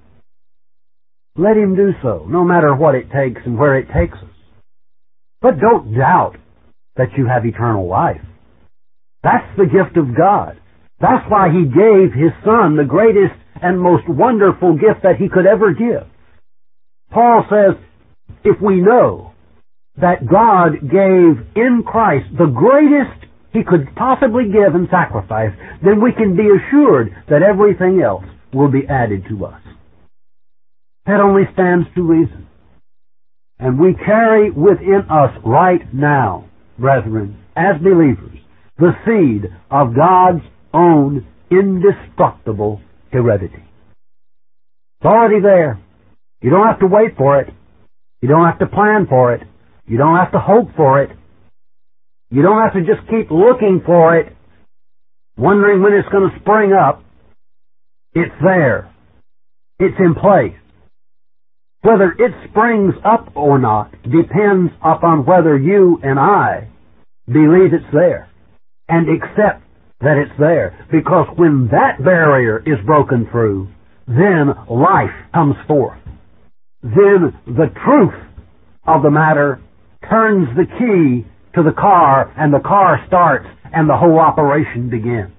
Let Him do so, no matter what it takes and where it takes us. But don't doubt that you have eternal life. That's the gift of God. That's why He gave His Son, the greatest and most wonderful gift that He could ever give. Paul says, if we know that God gave in Christ the greatest He could possibly give and sacrifice, then we can be assured that everything else will be added to us. That only stands to reason. And we carry within us right now, brethren, as believers, the seed of God's own indestructible heredity. It's already there. You don't have to wait for it. You don't have to plan for it. You don't have to hope for it. You don't have to just keep looking for it, wondering when it's going to spring up. It's there. It's in place. Whether it springs up or not depends upon whether you and I believe it's there and accept that it's there. Because when that barrier is broken through, then life comes forth. Then the truth of the matter turns the key to the car, and the car starts, and the whole operation begins.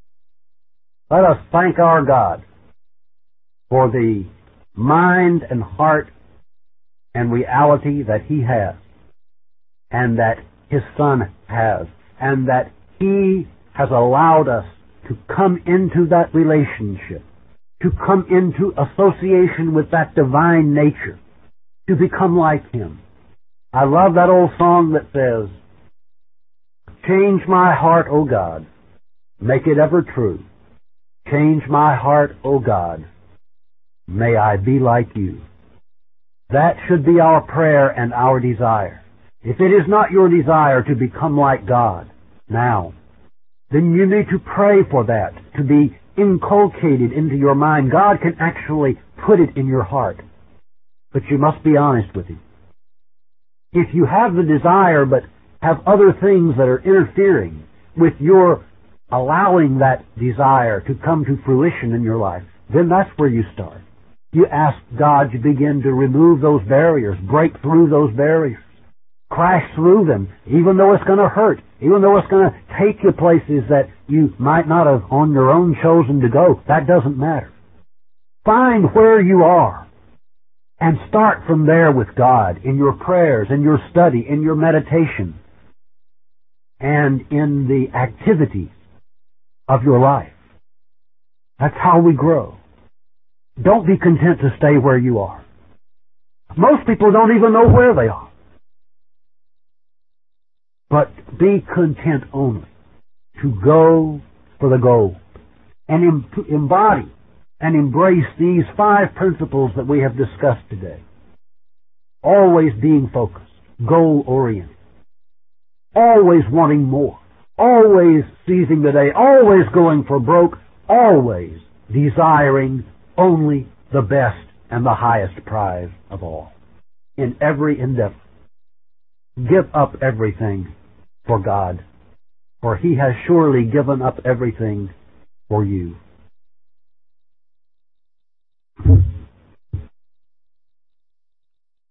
Let us thank our God for the mind and heart and reality that He has, and that His Son has, and that He has allowed us to come into that relationship, to come into association with that divine nature, to become like Him. I love that old song that says, change my heart, O God, make it ever true. Change my heart, O God, may I be like You. That should be our prayer and our desire. If it is not your desire to become like God now, then you need to pray for that, to be inculcated into your mind. God can actually put it in your heart. But you must be honest with Him. If you have the desire but have other things that are interfering with your allowing that desire to come to fruition in your life, then that's where you start. You ask God to begin to remove those barriers, break through those barriers, crash through them, even though it's going to hurt, even though it's going to take you places that you might not have on your own chosen to go. That doesn't matter. Find where you are and start from there with God in your prayers, in your study, in your meditation, and in the activities of your life. That's how we grow. Don't be content to stay where you are. Most people don't even know where they are. But be content only to go for the goal and embody and embrace these 5 principles that we have discussed today. Always being focused, goal-oriented, always wanting more, always seizing the day, always going for broke, always desiring only the best and the highest prize of all. In every endeavor, give up everything for God, for He has surely given up everything for you.